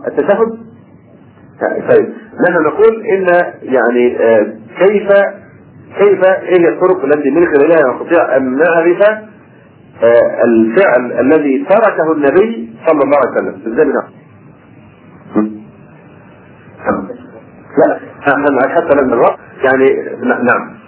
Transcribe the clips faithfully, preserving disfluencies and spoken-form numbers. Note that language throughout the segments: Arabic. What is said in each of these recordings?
التشهد. طيب نحن نقول ان يعني آه كيف كيف ايه هي الطرق التي من خلالها نستطيع ان نعرف آه الفعل الذي تركه النبي صلى الله عليه وسلم. ازاي نعرف؟ لا حتى لما الرأي يعني نعم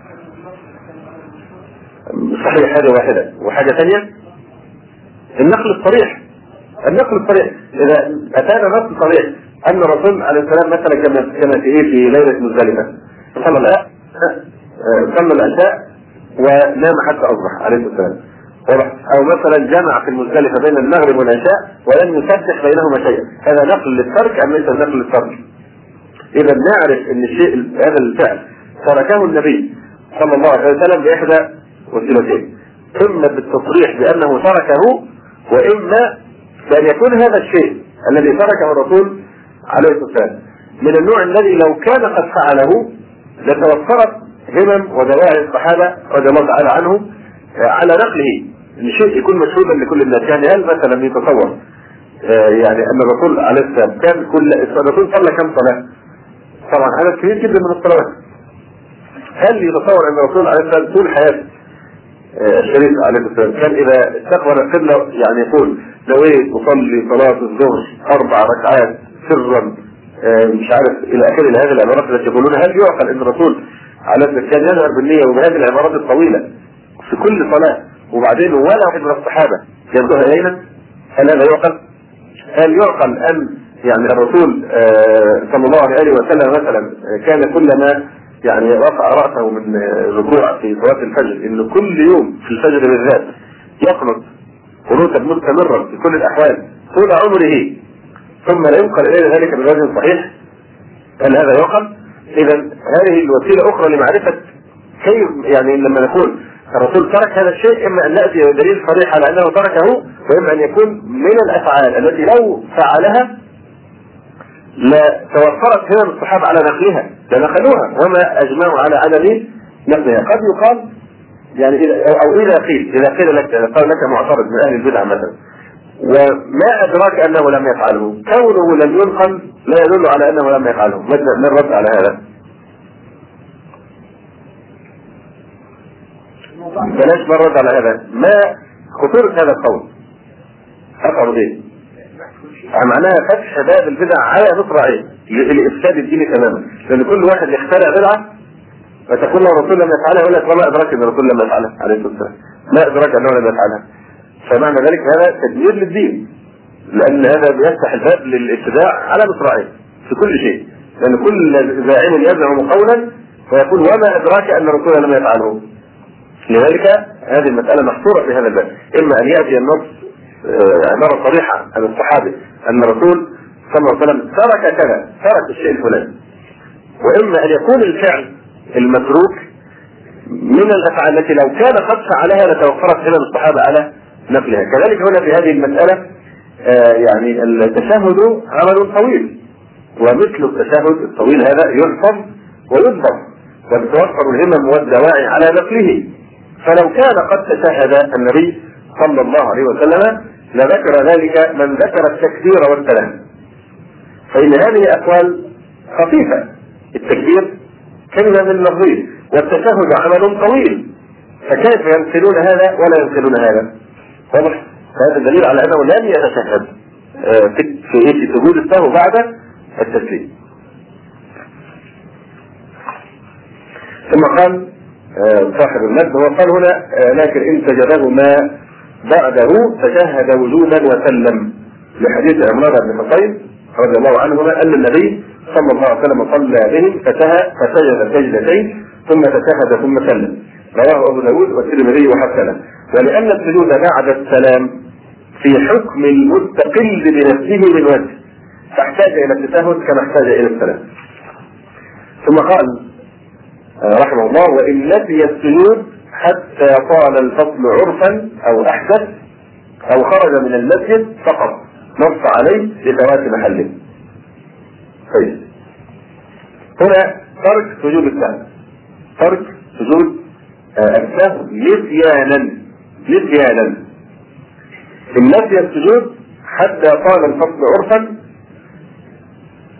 صحيح. هذه واحدة. وحاجة ثانية النقل الصريح. النقل الصريح إذا أتانا نقل صريح أن الرسول عليه السلام مثلا كما كما في في ليلة مزدلفة صلى الله صلى العشاء ونام حتى أصبح عليه السلام، أو مثلا جمع في المزدلفة بين المغرب والعشاء ولم يسبح بينهما شيئا، هذا نقل للترك أم ليس نقل للترك؟ إذا نعرف أن الشيء هذا الفعل تركه النبي صلى الله عليه وسلم بإحدى وسيلتين، إما بالتصريح بأنه تركه، وإما بأن يكون هذا الشيء الذي تركه الرسول عليه السلام من النوع الذي لو كان قد فعله لتوفرت همم ودواعي الصحابة رضي الله تعالى عنهم على نقله، ان شيء يكون مشهودا لكل الناس. يعني هل مثلا يتصور يعني ان الرسول عليه السلام كان كل الرسول صلى كم صلاة؟ طبعا عدد كبير جدا من الصلوات. هل يتصور ان الرسول عليه السلام طول حياته الشريف عليه السلام كان اذا استقبل القبلة يعني يقول نويت اصلي صلاة الظهر اربع ركعات سرا مش عارف الى اخر هذه العبارات التي يقولونها؟ هل يعقل ان الرسول عليه السلام كان يظهر بالنية وبهذه العبارات الطويلة في كل صلاة وبعدين ولا واحد من الصحابة يردوها الينا؟ هل هذا يعقل؟ هل يعقل ان يعني الرسول صلى الله عليه وسلم مثلا كان كلما يعني رفع رأسه من الركوع في صلاة الفجر ان كل يوم في الفجر بالذات يقنط قنوتا مستمرا في كل الاحوال طول عمره ثم لا ينقل اليه ذلك بوجه صحيح؟ هل هذا يعقل؟ اذا هذه الوسيلة اخرى لمعرفة كيف يعني لما نقول الرسول ترك هذا الشيء، اما ان نأتي بدليل صريح على انه تركه، واما ان يكون من الافعال التي لو فعلها لا توفرت هنا الصحابة على نقلها لنقلوها وما اجمعوا على عدم نقلها. قد يقال يعني او اذا قيل اذا قيل لك قال لك معترض من اهل البدع مثلا وما ادراك انه لم يفعله، كونه لم ينقل لا يدل على انه لم يفعله. ما الرد على هذا؟ بلاش مرد على هذا. ما خطورة هذا القول؟ أقعد ايه؟ معناها فتح باب البدع على مصراعيه لإفساد الدين تماما، لأن كل واحد يخترع بدعة فتقول له الرسول لم يفعلها يقول لك وما أدراك أن الرسول لم يفعلها عليه الصلاة والسلام، ما أدراك أنه لم يفعلها. فمعنى ذلك هذا تدمير للدين، لأن هذا بيفتح الباب للابتداع على مصراعيه في كل شيء، لأن كل زاعم يزعم قولا فيقول وما أدراك أن الرسول لم يفعله. لذلك هذه المسألة محصورة في هذا الباب، إما أن يأتي النص عبارة صريحة عن الصحابة أن الرسول صلى الله عليه وسلم ترك كذا، ترك الشيء الفلاني، وإما أن يكون الفعل المتروك من الأفعال التي لو كان قد فعلها لتوفرت هنا الصحابة على نقلها. كذلك هنا في هذه المسألة يعني التشهد عمل طويل، ومثل التشهد الطويل هذا يحفظ ويضبط وتتوفر الهمم والدواعي على نقله. فلو كان قد تشهد النبي صلى الله عليه وسلم لذكر ذلك من ذكر التكبير والسلام، فإن هذه أقوال خفيفة. التكبير كلمة من لفظه والتشهد عمل طويل، فكيف ينقلون هذا ولا ينقلون هذا؟ واضح؟ هذا دليل على أنه لم يتشهد في في سجود السهو بعد التسليم. ثم قال صاحب المد وقال هنا لكن إن سجده ما بعده تشهد وجوبا وسلم، لحديث عمران بن حصين رضي الله عنهما أن النبي صلى الله عليه وسلم صلى بهم فسجد سجدتين ثم تشهد ثم سلم، رواه أبو داود والترمذي وحسنه. ولأن السجود بعد السلام في حكم المستقل بنفسه من وجه فاحتاج إلى التشهد كما احتاج إلى السلام. ثم قال رحمه الله وإن نسي السجود حتى طال الفصل عرفا أو أحدث أو خرج من المسجد فقط نص عليه لفوات محله. طيب هنا ترك سجود السهو، ترك سجود السهو نسيانا نسيانا إن نسي السجود حتى طال الفصل عرفا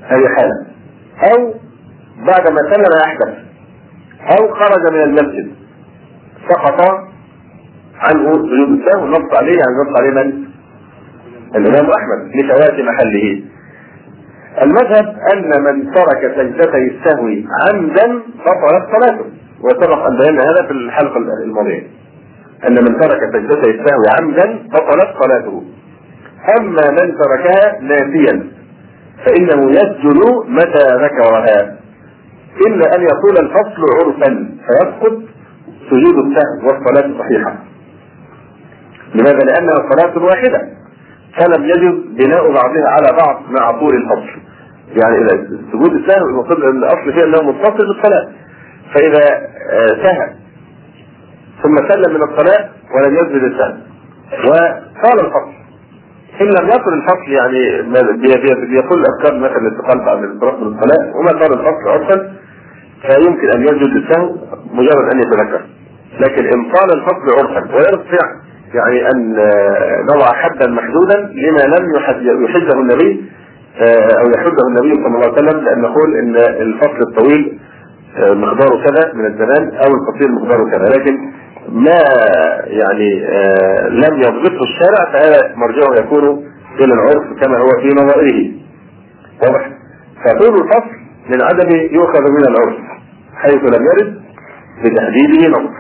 هذه حالة. أو بعد ما سلم أحدث، أو خرج من المسجد سقط عنه سجود السهو، نص عليه يعني نص عليه من؟ الإمام أحمد لفوات محله. المذهب أن من ترك سجدتي السهو عمدا بطلت صلاته، وسبق أن بينا هذا في الحلقة الماضية، أن من ترك سجدتي السهو عمدا بطلت صلاته. أما من تركها ناسيا فإنه يسجد متى ذكرها، إلا أن يطول الفصل عرفا فيسقط سجود السهو والصلاة صحيحة. لماذا؟ لأنها صلاة واحدة فلم يجب بناء بعضها على بعض مع طول الفصل. يعني إذا سجود السهو المفروض أن الأصل فيه أنه متصل بالصلاة، فإذا سهى ثم سلم من الصلاة ولم يسجد السهو وطال الفصل، إن لم يطل الفصل يعني بيقول الأذكار مثلا الاستقلال بعد الانصراف من الصلاة وما طال الفصل عرفا فيمكن أن يسجد السهو مجرد أن يتذكر. لكن إن طال الفصل عرفا ويرفع يعني أن نضع حدا محدودا لما لم يحده النبي أو يحده النبي صلى الله عليه وسلم، لأن نقول إن الفصل الطويل مقداره كذا من الزمان أو القصير مقداره كذا، لكن ما يعني لم يضبطه الشارع فهذا مرجعه يكون إلى العرف كما هو في نظائره. واضح؟ فطول الفصل من عدم يؤخذ من العرف حيث لم يرد بتحديده نص.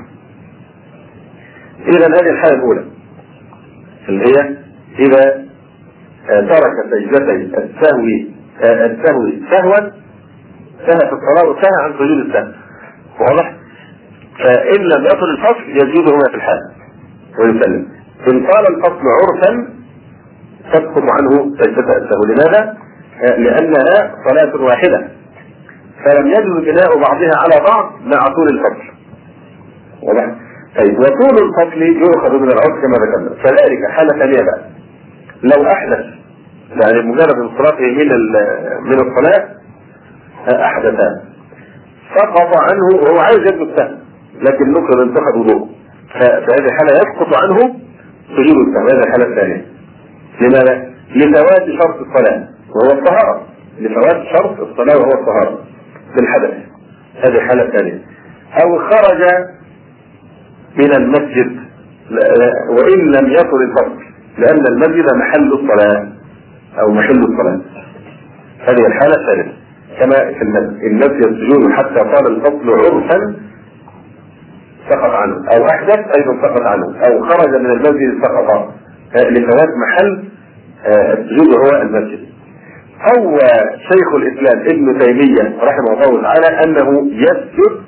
إذا هذه الحالة الأولى اللي هي إذا ترك سجدتي السهو السهو سهوا سهى في الصلاة وسهى عن سجود السهو. واضح؟ فإن لم يصل الفصل يزيدهما في الحال ويسلم. إن طال الفصل عرفا تسقط عنه سجدة السهو. لماذا؟ لأنها صلاة واحدة فلم يجوز بناء بعضها على بعض مع طول الفصل. واضح؟ طيب وطول الفصل يؤخذ من العرف كما ذكرنا. فذلك حالة ثانية بقى لو أحدث، يعني مجرد انصرافه من من الصلاة أحدثا سقط عنه وهو عايز يسجد السهو لكن نقل انتقد وضوءه، فهذه الحالة يسقط عنه سجود السهو. هذه الحالة الثانية. لماذا؟ لفوات شرط الصلاة وهو الطهارة، لفوات شرط الصلاة وهو الطهارة بالحدث. هذه الحالة الثانية. أو خرج من المسجد وإن لم يصل الفصل لأن المسجد محل الصلاة أو محل الصلاة. هذه الحالة الثالثة كما في المسجد النفي السجود حتى طال الفصل عرفا سقط عنه، أو أحدث أيضا سقط عنه، أو خرج من المسجد سقط لفوات محل السجود هو المسجد. أو شيخ الإسلام ابن تيمية رحمه الله تعالى أنه يسجد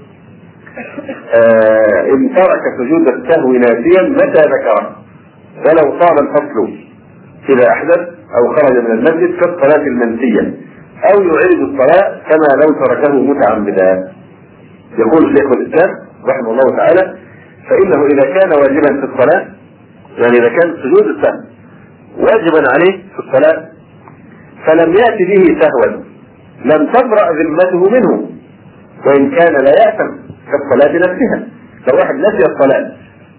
إن ترك سجود السهو ناسيا متى ذكره ولو طال الفصل إذا أحدث أو خرج من المسجد كالصلاة المنسية، أو يعيد الصلاة كما لو تركه متعمدا. يقول شيخ الإسلام رحمه الله تعالى فإنه إذا كان واجبا في الصلاة، يعني إذا كان سجود السهو واجبا عليه في الصلاة فلم يأتي به سهوا لم تبرأ ذمته منه وإن كان لا يأثم كالصلاة نفسها. لو واحد نسي الصلاة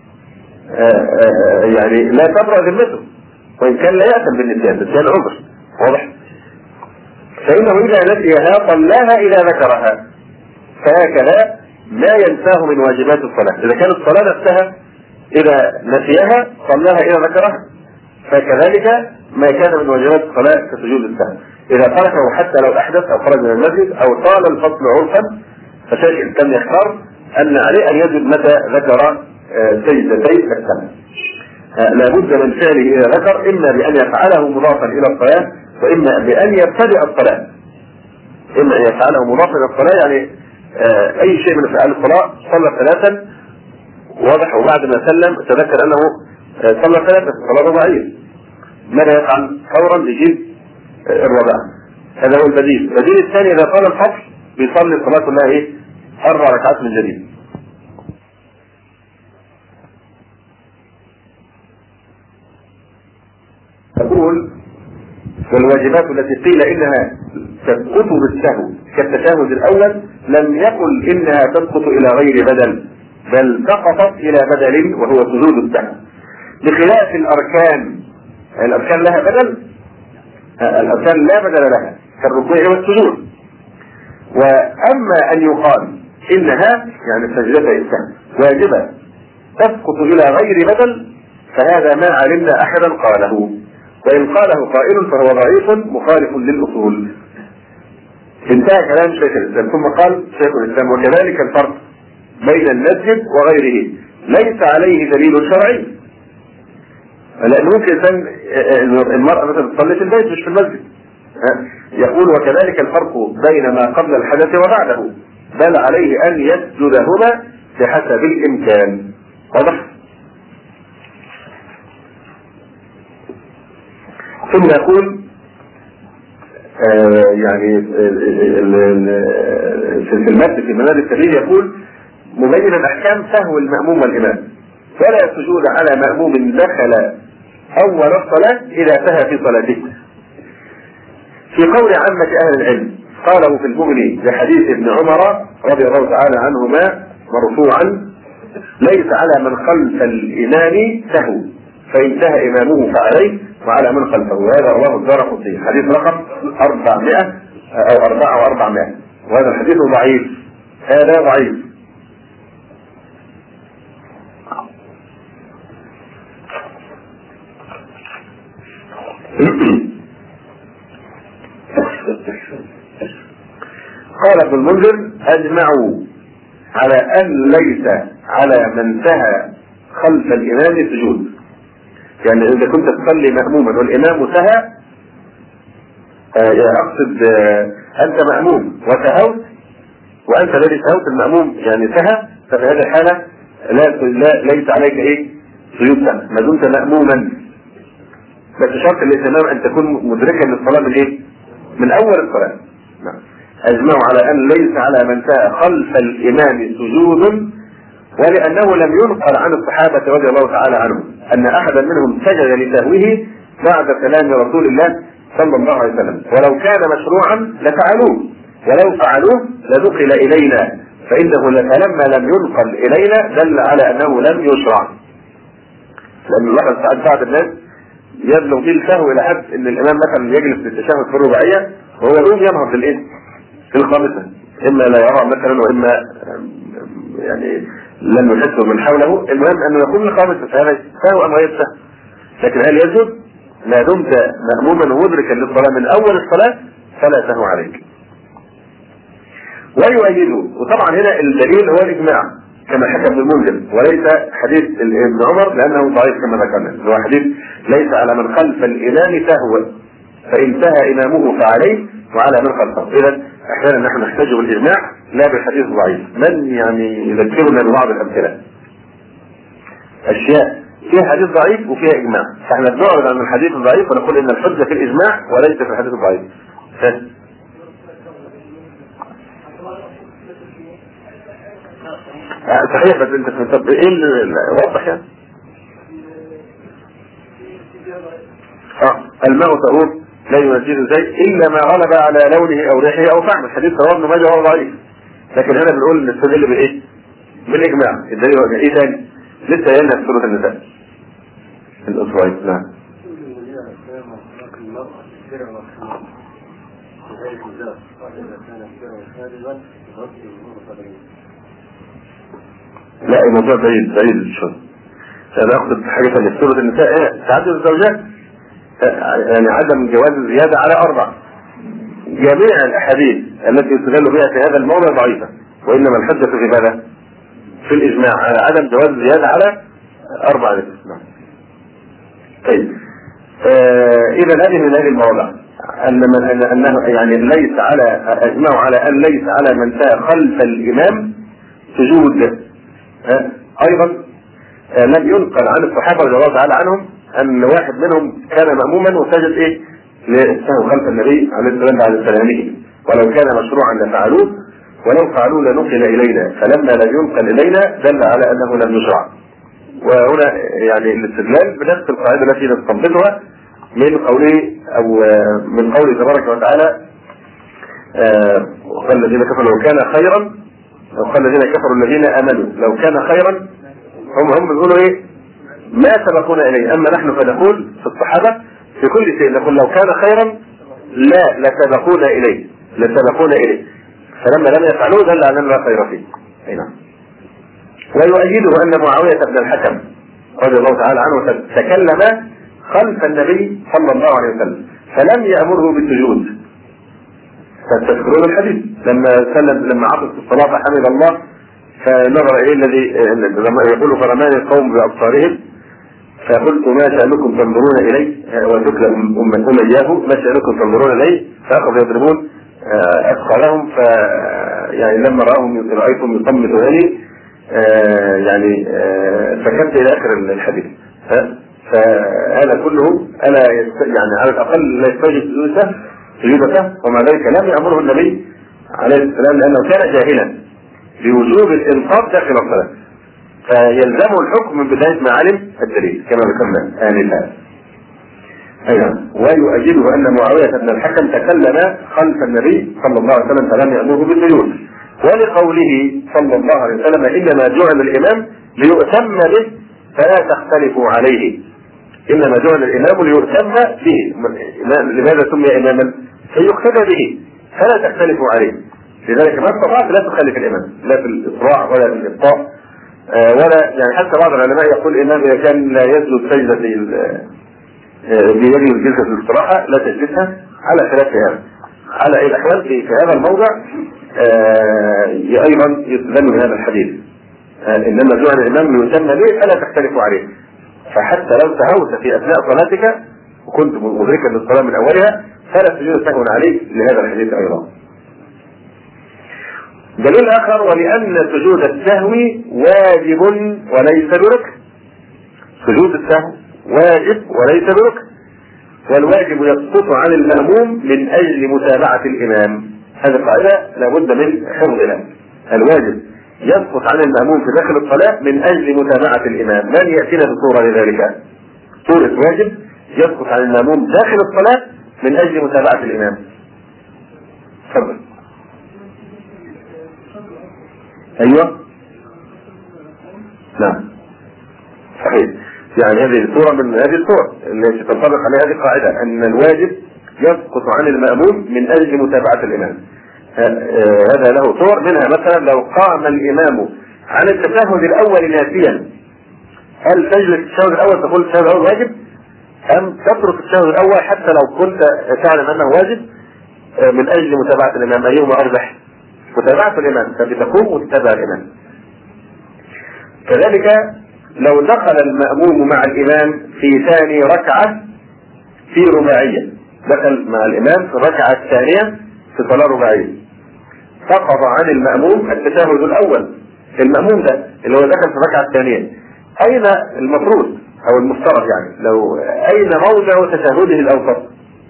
يعني لا تبرأ ذمته وإن كان لا يأثم بالنسيان، نسيان عذر. واضح؟ فإنه إذا نسيها صلاها إذا ذكرها، فهكذا ما ينساه من واجبات الصلاة. إذا كانت الصلاة نفسها إذا نسيها صلاها إذا ذكرها، فكذلك ما كان من واجبات الصلاة كسجود السهو إذا تركه حتى لو أحدث أو خرج من المسجد أو طال الفصل عرفا، فشيخ الإسلام يختار أن عليه أن يجد متى ذكر سجدتي السهو. لابد من فعله إذا ذكر إما بأن يفعله مضافا إلى الصلاة وإما بأن يبتدئ الصلاة. إما أن يفعله مضافا إلى الصلاة يعني أي شيء من أفعال الصلاة صلى ثلاثا واضح وبعد ما سلم تذكر أنه صلى ثلاثة في الصلاة رباعية، ماذا يفعل؟ فورا يجيب الرباع. هذا هو البديل. البديل الثاني إذا طال الفصل بيصلي الصلاة كلها إيه؟ أربع ركعات من جديد. تقول والواجبات التي قيل إنها تسقط بالسهو كالتشهد الأول لم يقل إنها تسقط إلى غير بدل، بل سقطت إلى بدل وهو سجود السهو، بخلاف الأركان. الأركان لها بدل؟ الأركان لا بدل لها، كالركوع والسجود. وأما أن يقال إنها يعني سجدة السهو واجبة تسقط إلى غير بدل فهذا ما علمنا أحدا قاله، وإن قاله قائل فهو ضعيف مخالف للأصول. انتهى كلام شيخ الإسلام. ثم قال شيخ الإسلام: وكذلك الفرق بين المسجد وغيره ليس عليه دليل شرعي، لأن ممكن إنسان المرأة مثلا تصلي في البيت مش في المسجد. يقول: وكذلك الفرق بين ما قبل الحدث وبعده بل عليه أن يسجدهما بحسب الإمكان. واضح؟ ثم يقول آه يعني في المادة في مناد السبيل يقول مبينا أحكام سهو المأموم والإمام: فلا سجود على مأموم دخل أول الصلاة إذا سهى في صلاته. في قول عامة أهل العلم قاله في المغني لحديث ابن عمر رضي الله تعالى عنهما مرفوعا: ليس على من خلف الإمام سهو فإن سهى إمامه فعليه وعلى من خلفه. وهذا رواه الدارقطني حديث رقم أربعمائة أو أربعة وأربعمائة، وهذا الحديث ضعيف. هذا ضعيف. قال ابن المنذر: أجمعوا على أن ليس على من سهى خلف الإمام سجود. يعني إذا كنت تصلي مأموما والإمام سهى، أقصد أنت مأموم وسهوت وأنت الذي سهوت المأموم يعني سهى، ففي هذه الحالة لا ليس عليك إيه سجود سهو ما دمت مأموما، بس شرط الإتمام أن تكون مدركا للصلاة من إيه؟ من أول الصلاة. نعم. أجمعوا على أن ليس على من سهى خلف الإمام سجود، ولأنه لم ينقل عن الصحابة رضي الله تعالى عنهم أن أحدا منهم سجد لسهوه بعد كلام رسول الله صلى الله عليه وسلم، ولو كان مشروعا لفعلوه، ولو فعلوه لنقل إلينا، فإنه لما لم ينقل إلينا دل على أنه لم يشرع. لأن الله ساعات بعض الناس يبلغ به السهو إلى حد أن الإمام مثلا يجلس للتشهد في الرباعية وهو يقوم ينهض في الإيه؟ في الخامسة، إما لا يرى مثلا وإما يعني لم يحسه من حوله. المهم أنه يكون الخامسة، فهذا سهو أم غير سهو. لكن هل يجب؟ ما دمت مأموما ومدركا للصلاة من أول الصلاة فلا سهو عليك. ويؤيده، وطبعا هنا الدليل هو الإجماع كما حكى ابن المنذر، وليس حديث ابن عمر لأنه ضعيف كما ذكرنا، هو حديث ليس على من خلف الإمام سهو فإن سهى إمامه فعليه وعلى من خلفه. إذا أحيانا نحن نحتاج بالإجماع لا بالحديث الضعيف. من يعني يذكرنا ببعض الأمثلة أشياء فيها حديث ضعيف وفيها إجماع، فإحنا بنعرض عن الحديث الضعيف ونقول إن الحجة في الإجماع وليس في الحديث الضعيف. صحيح، بس انت طب ايه اللي واضح يعني؟ اه الماء طهور لا ينجس زيت الا ما غلب على لونه او ريحه او طعمه. الحديث رواه ابن ماجه وهو ضعيف، لكن هنا بنقول نستدل بايه؟ بالاجماع. الدليل هو ايه ثاني؟ لسه قايلنا في سوره النساء الاسبوعين. نعم. لا الموضوع بعيد بعيد شوي. انا اخذ حاجه ثانيه في سوره النساء تعدد الزوجات، يعني عدم جواز الزياده على اربع. جميع الاحاديث التي يستدل بها في هذا الموضع ضعيفه، وانما الحجه في ماذا؟ في الاجماع على عدم جواز الزياده على اربع. نعم. طيب آه اذا هذه من هذه المواضع ان من انه يعني ليس على اجمعوا على ان ليس على من ساء خلف الامام سجود. آه ايضا آه لم ينقل عن الصحابه رضي الله تعالى عنهم ان واحد منهم كان مأموما وسجد ايه لسهو خلف النبي عليه السلام بعد سلامه، ولو كان مشروعا لفعلوه ولو فعلوه لنقل الينا، فلما لم ينقل الينا دل على انه لم يشرع. وهنا يعني الاستدلال بنفس القاعده التي نستنبطها من قوله او من قوله تبارك وتعالى وقال الذين كفروا لو كان خيرا، وقال الذين كفروا الذين امنوا لو كان خيرا، هم هم بيقولوا ايه؟ ما سبقونا اليه. اما نحن فنقول في الصحابه في كل شيء نقول لو كان خيرا لا لسبقونا اليه لسبقونا اليه فلما لم يفعلوه دل على ان لا خير فيه. اي نعم. ويؤيده ان معاويه بن الحكم رضي الله تعالى عنه تكلم خلف النبي صلى الله عليه وسلم فلم يأمره بالسجود. فتذكرون الحديث لما سلم لما عطس الصلاه فحمد الله فنظر اليه الذي يقول فرماني القوم بابصارهم فقلت ما شأنكم تنظرون الي وذكر امياه ما شأنكم تنظرون الي فاخذوا يضربون اثقالهم ف يعني لما راهم رايتهم يصمتونني يعني فكنت الى اخر الحديث. فهذا كله الا يعني على الاقل لا يستوجب سجوده سجوده ومع ذلك لم يامره النبي عليه السلام لانه كان جاهلا بوجوب الانصات داخل الصلاه فيلزمه الحكم من بدايه ما علم الدليل كما ذكرنا انفا. ايضا ويؤيده ان معاويه بن الحكم تكلم خلف النبي صلى الله عليه وسلم فلم يامره بالسجود ولقوله صلى الله عليه وسلم انما جعل الامام ليؤتم به فلا تختلفوا عليه. انما جعل الامام ليؤتم به. لماذا سمي اماما؟ فيقتدى به فلا تختلفوا عليه. لذلك ما استطعت لا تخالف الامام لا في الاسراع ولا في الابطاء ولا يعني حتى بعض العلماء يقول الامام اذا كان لا يسجد سجده بيده الجلسه في الاستراحه لا تجلسها على خلاف هذا. على اي الاحوال في هذا الموضع ايضا يستدل من هذا الحديث انما جعل الامام ليتم به فلا تختلفوا عليه. فحتى لو سهوت في اثناء صلاتك وكنت مدركا للصلاه من اولها فلا سجود سهو عليك لهذا الحديث ايضا. دليل اخر ولان سجود السهو واجب وليس بركن. سجود السهو واجب وليس بركن والواجب يسقط عن المأموم من اجل متابعة الامام. هذه القاعدة لابد من حفظها. الواجب يسقط عن المأموم في داخل الصلاة من اجل متابعة الامام. من يأتينا بصورة لذلك؟ صورة واجب يسقط عن المأموم داخل الصلاة من اجل متابعة الامام. تفضل. ايوه نعم صحيح. يعني هذه الصورة من هذه الصور التي تنطبق عليها هذه القاعدة ان الواجب يسقط عن المأموم من اجل متابعة الامام. هذا له صور منها مثلا لو قام الامام عن التشهد الاول ناسيا هل تجلس التشهد الاول تقول التشهد الاول واجب ام تترك التشهد الاول حتى لو كنت تعلم انه واجب من اجل متابعة الامام؟ ايهما ارجح؟ متابعة الامام فبتقوم وتتابع الامام. كذلك لو دخل المأموم مع الامام في ثاني ركعة في رباعية دخل مع الامام في الركعة الثانية في صلاة رباعية سقط عن المأموم التشهد الاول. المأموم ده اللي هو دخل في الركعة الثانية اين المفروض او المفترض يعني لو اين موضع تشهده الاوسط؟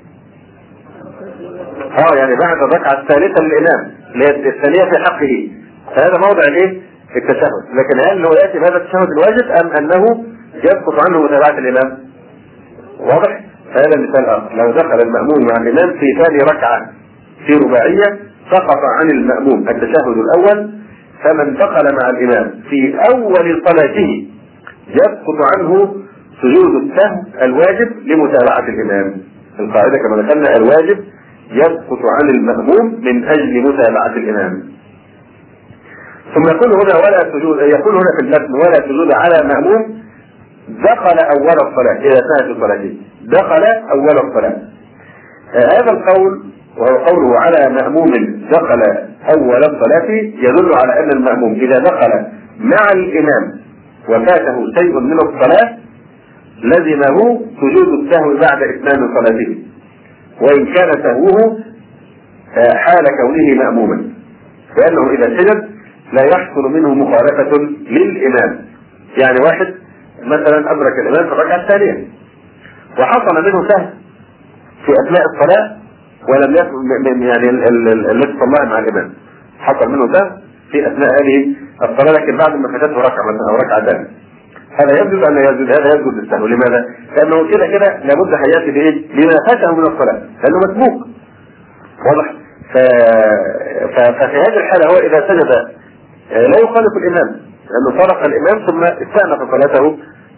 اه يعني بعد الركعة الثالثة للامام الثانية في حقه فهذا موضع الايه؟ التشهد. لكن هل هو يأتي بهذا التشهد الواجب ام انه يسقط عنه متابعة الامام؟ واضح؟ فهذا مثال اخر لو دخل المأموم مع الامام في ثاني ركعة في رباعية سقط عن المأموم التشهد الاول فمن دخل مع الامام في اول صلاته يسقط عنه سجود السهو الواجب لمتابعة الامام. القاعدة كما ذكرنا الواجب يسقط عن المأموم من اجل متابعة الامام. ثم يقول هنا ولا سجود يقول هنا في المتن ولا سجود على مأموم دخل اول الصلاة اذا انتهت صلاته دخل اول الصلاة. هذا القول وهو قوله على مأموم دخل اول الصلاة يدل على ان المأموم اذا دخل مع الامام وفاته شيء من الصلاة لزمه سجود السهو بعد اتمام صلاته وان كان سهوه حال كونه مأموما لانه اذا سجد لا يحصل منه مخالفة للامام. يعني واحد مثلا ادرك الامام في الركعة الثانية وحصل منه سهو في اثناء الصلاة ولم يكن يعني الذي صلى مع الامام حصل منه سهو في اثناء هذه الصلاة لكن بعد ما فاتته ركعة مثلا او ركعة ثانية هذا يجوز ان يجوز هذا يجوز السهو. لماذا؟ لانه كده كده لابد هياتي بايه؟ بما فاته من الصلاة لانه مسبوق. واضح؟ ف... ففي هذه الحالة هو اذا سجد لا يخالف الامام لانه فرق الامام ثم استأنف صلاته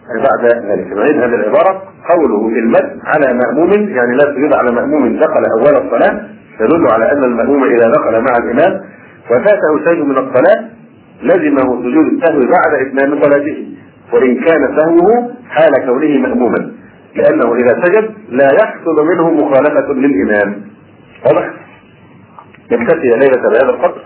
بعد ذلك. نعيد هذه العبارة: قوله المد على مأموم يعني لا سجود على مأموم دخل أول الصلاة، يدل على أن المأموم إذا دخل مع الإمام وفاته شيء من الصلاة لزمه سجود السهو بعد إتمام صلاته، وإن كان سهوه حال كونه مأموما، لأنه إذا سجد لا يحصل منه مخالفة للإمام. واضح؟ نكتفي ليلة بهذا القدر.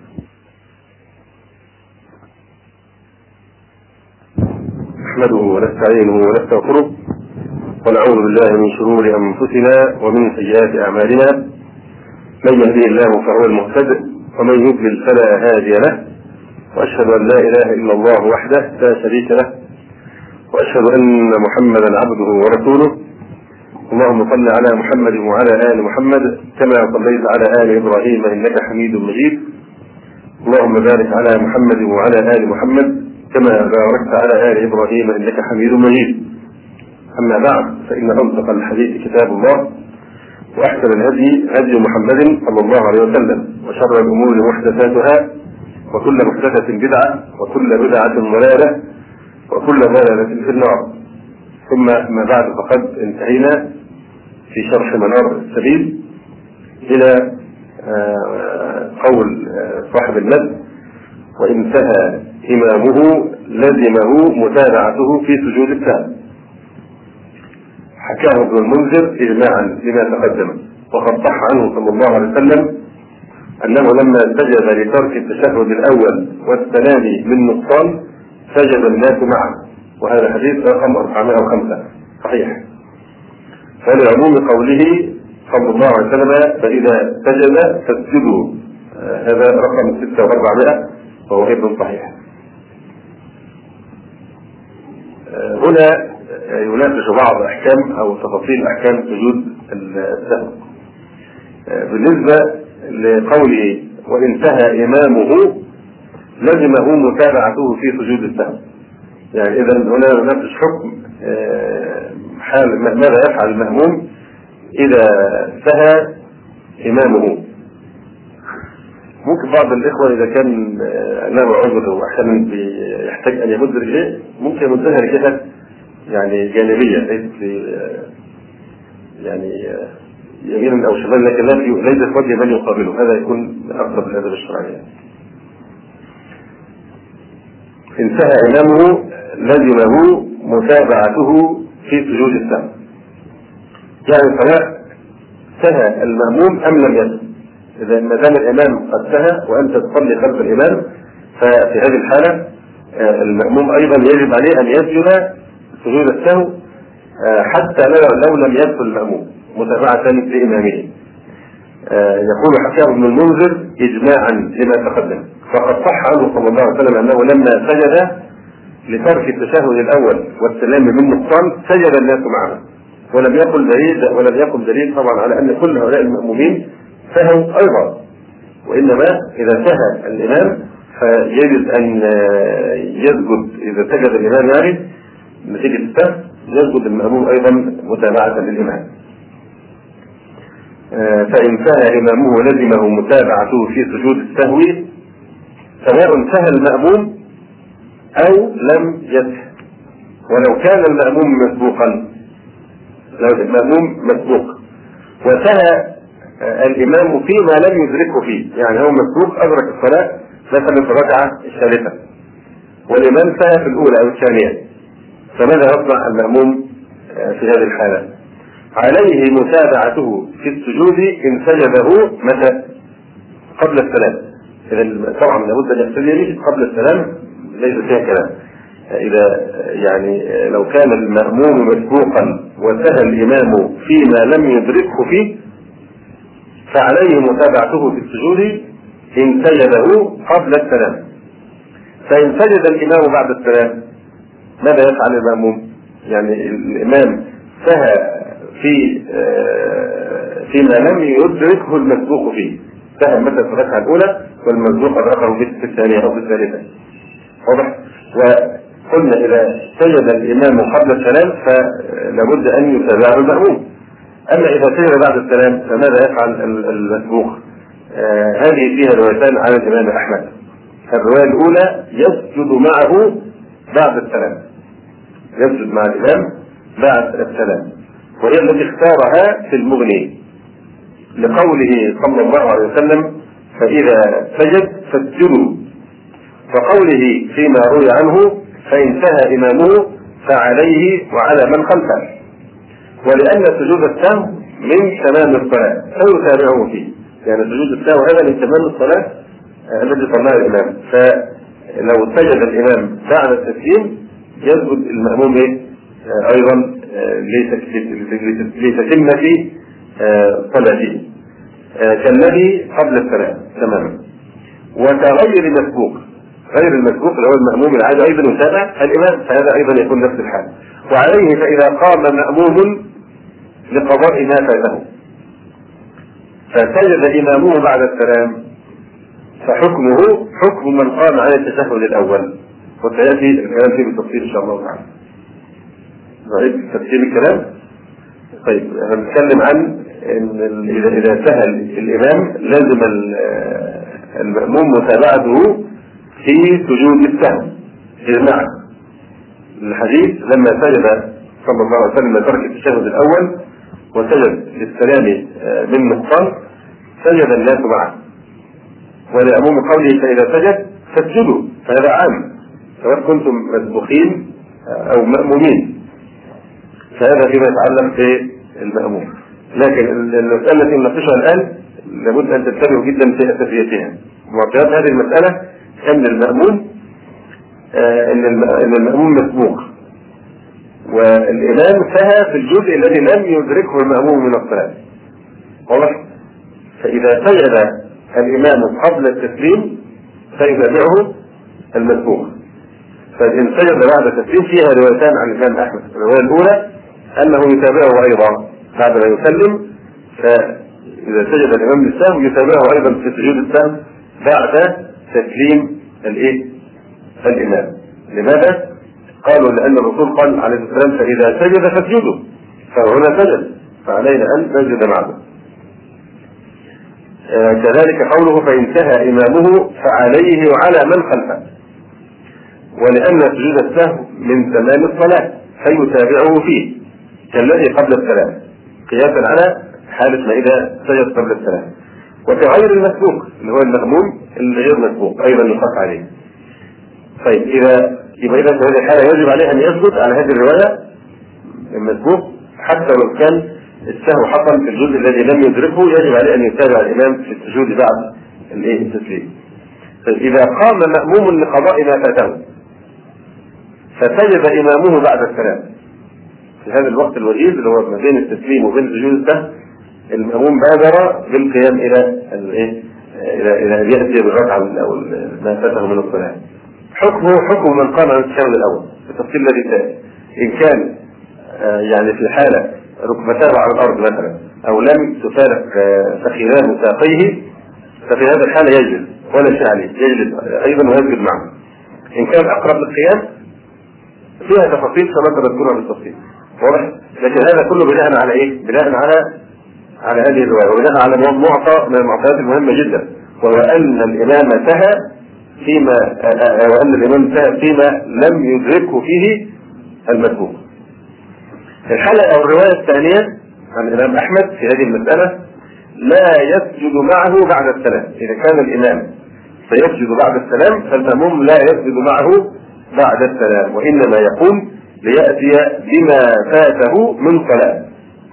نحمده ونستعينه ونستغفره ونعوذ بالله من شرور أنفسنا ومن سيئات أعمالنا، من يهديه الله فهو المهتد ومن يضلل فلا هادي له، وأشهد أن لا إله إلا الله وحده لا شريك له، وأشهد أن محمدا عبده ورسوله. اللهم صل على محمد وعلى آل محمد كما صليت على آل إبراهيم إنك حميد مجيد. اللهم بارك على محمد وعلى آل محمد كما باركت على آل إبراهيم إنك حميد مجيد. أما بعد، فإن أصدق الحديث كتاب الله، وأحسن الهدي هدي محمد صلى الله عليه وسلم، وشر الأمور محدثاتها، وكل محدثة بدعة، وكل بدعة ضلالة، وكل ضلالة في النار. ثم ما بعد، فقد انتهينا في شرح منار السبيل إلى قول صاحب المد: وانتهى إمامه لزمه متابعته في سجود السهو. حكاه ابن المنذر إجماعا لما تقدم، وقد صح عنه صلى الله عليه وسلم أنه لما سجد لترك التشهد الأول والسلام من نقصان سجد الناس معه، وهذا حديث رقم أربعمائة وخمسة صحيح. فلعموم قوله صلى الله عليه وسلم: فإذا سجد فاسجدوا، هذا رقم ستة وأربعمائة وهو أيضا صحيح. هنا يناقش بعض أحكام أو تفاصيل أحكام سجود السهو. بالنسبة لقوله وانتهى إمامه لزمه متابعته في سجود السهو، يعني إذا هنا نناقش حكم حال ماذا يفعل المأموم إذا سهى إمامه. ممكن بعض الإخوة إذا كان له عذر وأحيانا يحتاج أن يمد رجليه ممكن يمدها رجلها يعني جانبية، ليست يعني يمينا أو شمالا، لكن ليس وجه من يقابله، هذا يكون أقرب للأدب الشرعي. انتهى إمامه لزمه متابعته في سجود السهو، يعني سواء سهى المأموم أم لم يسهى. إذا ما دام الإمام قد سهى وأنت تصلي خلف الإمام، ففي هذه الحالة المأموم أيضا يجب عليه أن يسجد سجود السهو حتى لو لم يدخل المأموم متابعة لإمامه. يقول حكاه ابن المنذر إجماعا لما تقدم، فقد صح عنه صلى الله عليه وسلم أنه لما سجد لترك التشهد الأول والسلام من نقصان سجد الناس معه، ولم يقل دليل ولم يقل دليل طبعا على أن كل هؤلاء المأمومين سهوا أيضا، وإنما إذا سهى الإمام فيجب أن يسجد إذا سجد الإمام يعني نتيجة السهو يسجد المأموم أيضا متابعة للإمام. فإن سهى إمامه لزمه متابعته في سجود السهو سواء سهى المأموم أو لم يسهى. ولو كان المأموم مسبوقا، لو المأموم مسبوق وسهى الإمام فيما لم يدركه فيه، يعني هو مسبوق أدرك الصلاة مثلا في الركعة الثالثة والإمام سهى في الأولى أو الثانية، فماذا يصنع المأموم في هذه الحالة؟ عليه متابعته في السجود إن سجده متى؟ قبل السلام. إذا طبعا لابد أن يسجد قبل السلام، ليس فيها كلام. إذا يعني لو كان المأموم مسبوقا وسهى الإمام فيما لم يدركه فيه فعليه متابعته في السجود إن سجده قبل السلام. فإن سجد الإمام بعد السلام ماذا يفعل المأموم؟ يعني الإمام سهى في فيما لم يدركه المسبوق فيه، سهى مثلا في الركعة الأولى والمسبوق أدركه في الثانية أو في الثالثة. واضح؟ وقلنا إذا سجد الإمام قبل السلام فلابد أن يتابعه المأموم. أما إذا سجد بعد السلام فماذا يفعل المسبوق؟ آه هذه فيها روايتان عن الإمام أحمد. الرواية الأولى يسجد معه بعد السلام، يسجد مع الإمام بعد السلام، وهي التي اختارها في المغني لقوله صلى الله عليه وسلم فإذا سجد فاسجدوا، وقوله فيما روي عنه فانتهى إمامه فعليه وعلى من خلفه، ولأن سجود السهو من تمام الصلاة فيتابعه فيه، يعني سجود السهو هذا من تمام الصلاة التي صلاها الإمام، فلو سجد الإمام بعد التسليم يسجد المأموم أيضا لتتم في صلاته كالذي قبل السلام تماما. وكغير مسبوق، غير المسبوق اللي هو المأموم العادي أيضا يتابع الإمام، فهذا أيضا يكون نفس الحال. وعليه فإذا قام مأموم لقضاء ما فاته فسجد إمامه بعد السلام فحكمه حكم من قام على التشهد الأول، وسيأتي الكلام فيه بالتفصيل إن شاء الله تعالى. نعيد تفصيل الكلام. طيب هنتكلم عن إن إذا سهل الإمام لازم المأموم متابعته في سجود السهو إجماعا. الحديث لما سجد صلى الله عليه وسلم ترك التشهد الأول وسجد للسلام من نقصان سجد الناس معه، ولعموم قوله فإذا سجد فاسجدوا، فهذا عام سواء كنتم مسبوقين أو مأمومين، فهذا فيما يتعلق بالمأموم. لكن المسألة التي نناقشها الآن لابد أن تنتبهوا جدا في أساسيتها. معطيات هذه المسألة أن المأموم أن المأموم مسبوق، والإمام سهى في الجزء الذي لم يدركه المأموم من الصلاة، واضح؟ فإذا سجد الإمام قبل التسليم فيتابعه المسبوق، فإن سجد بعد التسليم فيها روايتان عن الإمام أحمد. الرواية الأولى أنه يتابعه أيضا بعد ما يسلم، فإذا سجد الإمام للسهو يتابعه أيضا في سجود السهو بعد تسليم الإيه؟ الإمام. لماذا؟ قالوا لأن الرسول قال عليه السلام فإذا سجد فاسجدوا، فهنا سجد فعلينا أن نسجد معه. آه كذلك قوله فانتهى إمامه فعليه وعلى من خلفه، ولأن سجود السهو من تمام الصلاة فيتابعه فيه كالذي قبل السلام قياسا على حالة ما إذا سجد قبل السلام. وكغير المسبوق اللي هو المأموم الغير مسبوق أيضا يقاس عليه. طيب إذا يبقى إذا في هذه الحالة يجب عليه أن يسجد على هذه الرواية المسبوق حتى لو كان السهو حصل في الجزء الذي لم يدركه، يجب عليه أن يتابع الإمام في السجود بعد التسليم. طيب إذا قام مأموم لقضاء ما فاته فسجد إمامه بعد السلام في هذا الوقت الوجيز اللي هو ما بين التسليم وبين سجود السهو، المأموم بادر بالقيام إلى الإيه إلى إلى أن يأتي بالركعة أو ما فاته من الصلاة. حكمه حكم من قام عن التشهد الأول التفصيل الذي تأتي. إن كان آه يعني في حالة ركبتاه على الأرض مثلا أو لم تفارق آه فخذاه ساقيه ففي هذا الحالة يجلس ولا شيء عليه، يجلس أيضا ويسجد معه. إن كان أقرب للقيام فيها تفاصيل كما سنذكرها بالتفصيل، واضح؟ لكن هذا كله بناء على إيه؟ بناء على على هذه الرواية، وبناء على معطى من المعطيات المهمة جدا، وهو أن الإمام سهى فيما وأن الإمام سهى فيما لم يدركه فيه المسبوق. الحالة أو الرواية الثانية عن الإمام أحمد في هذه المسألة لا يسجد معه بعد السلام. إذا كان الإمام سيسجد بعد السلام فالمأموم لا يسجد معه بعد السلام، وإنما يقوم ليأتي بما فاته من صلاة،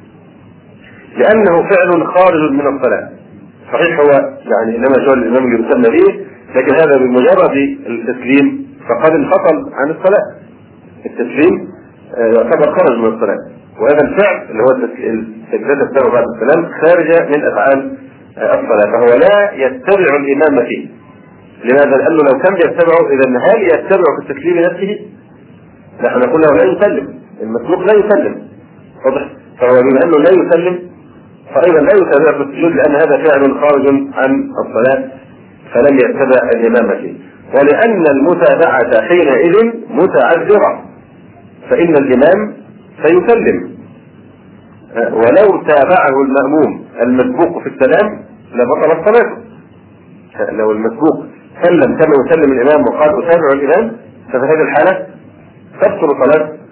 لأنه فعل خارج من الصلاة. صحيح هو يعني إنما جاء الإمام اللي يسمى به، لكن هذا بمجرد التسليم فقد انفصل عن الصلاة. التسليم يعتبر خارج من الصلاة، وهذا الفعل اللي هو السجدة السهو بعد السلام خارجة من أفعال الصلاة، فهو لا يتبع الإمام فيه. لماذا؟ لأنه لو كان يتبعه إذا هل يتبع في التسليم نفسه؟ نحن نقول له لا يسلم، المسلوك لا يسلم، واضح؟ فهو بما أنه لا يسلم فأيضا لا يتبع في السجود، لأن هذا فعل خارج عن الصلاة فلم يتبع الإمام فيه. ولأن المتابعة حينئذ متعذرة، فإن الإمام سيسلم، ولو تابعه المأموم المسبوق في السلام لبطلت صلاته. لو المسبوق سلم كما يسلم الإمام وقال أتابع الإمام ففي هذه الحالة تبطل صلاة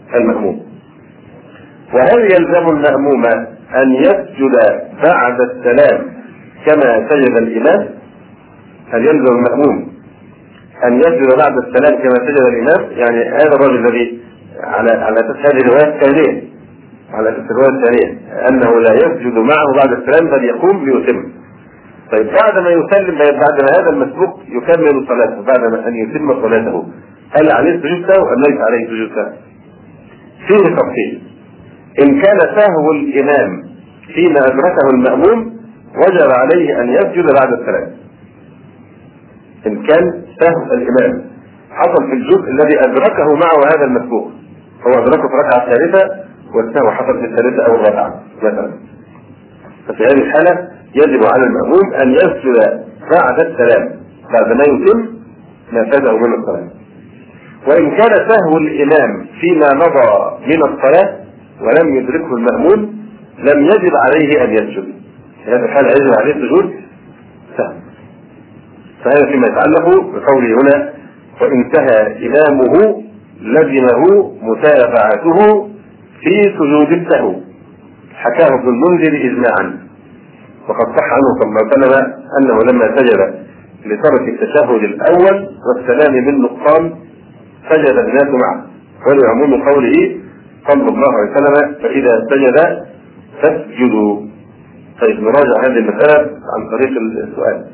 المأموم. وهل يلزم المأموم أن يسجد بعد السلام كما سجد الإمام؟ هل يلزم المأموم أن يسجد بعد السلام كما سجد الإمام؟ يعني هذا الرجل الذي على على أساس هذه الرواية الثانية على أساس الرواية الثانية أنه لا يسجد معه بعد السلام بل يقوم ليتم. طيب بعد ما يسلم، بعد ما هذا المسبوق يكمل صلاته، بعد ما أن يتم صلاته، هل عليه سجود سهو أم ليس عليه سجود سهو؟ فيه تفصيل. إن كان سهو الإمام فيما أدركه المأموم وجب عليه أن يسجد بعد السلام. إن كان سهو الإمام حصل في الجزء الذي أدركه معه هذا المسبوق، هو أدركه في الركعة الثالثة والسهو حصل في الثالثة أو الرابعة مثلا، ففي هذه الحالة يجب على المأموم أن يسجد بعد السلام بعد ما يتم ما فاته من الصلاة. وإن كان سهو الإمام فيما مضى من الصلاة ولم يدركه المأموم لم يجب عليه أن يسجد، في هذه الحالة يجب عليه سجود سهو. فهذا فيما يتعلق بقوله هنا وانتهى إمامه لزمه متابعته في سجود السهو، حكاه ابن المنذر إجماعا. وقد صح عنه صلى الله عليه وسلم أنه لما سجد لترك التشهد الأول والسلام من نقصان سجد الناس معه، ولعموم قوله صلى الله عليه وسلم فإذا سجد فاسجدوا. طيب نراجع هذه المسألة عن طريق السؤال.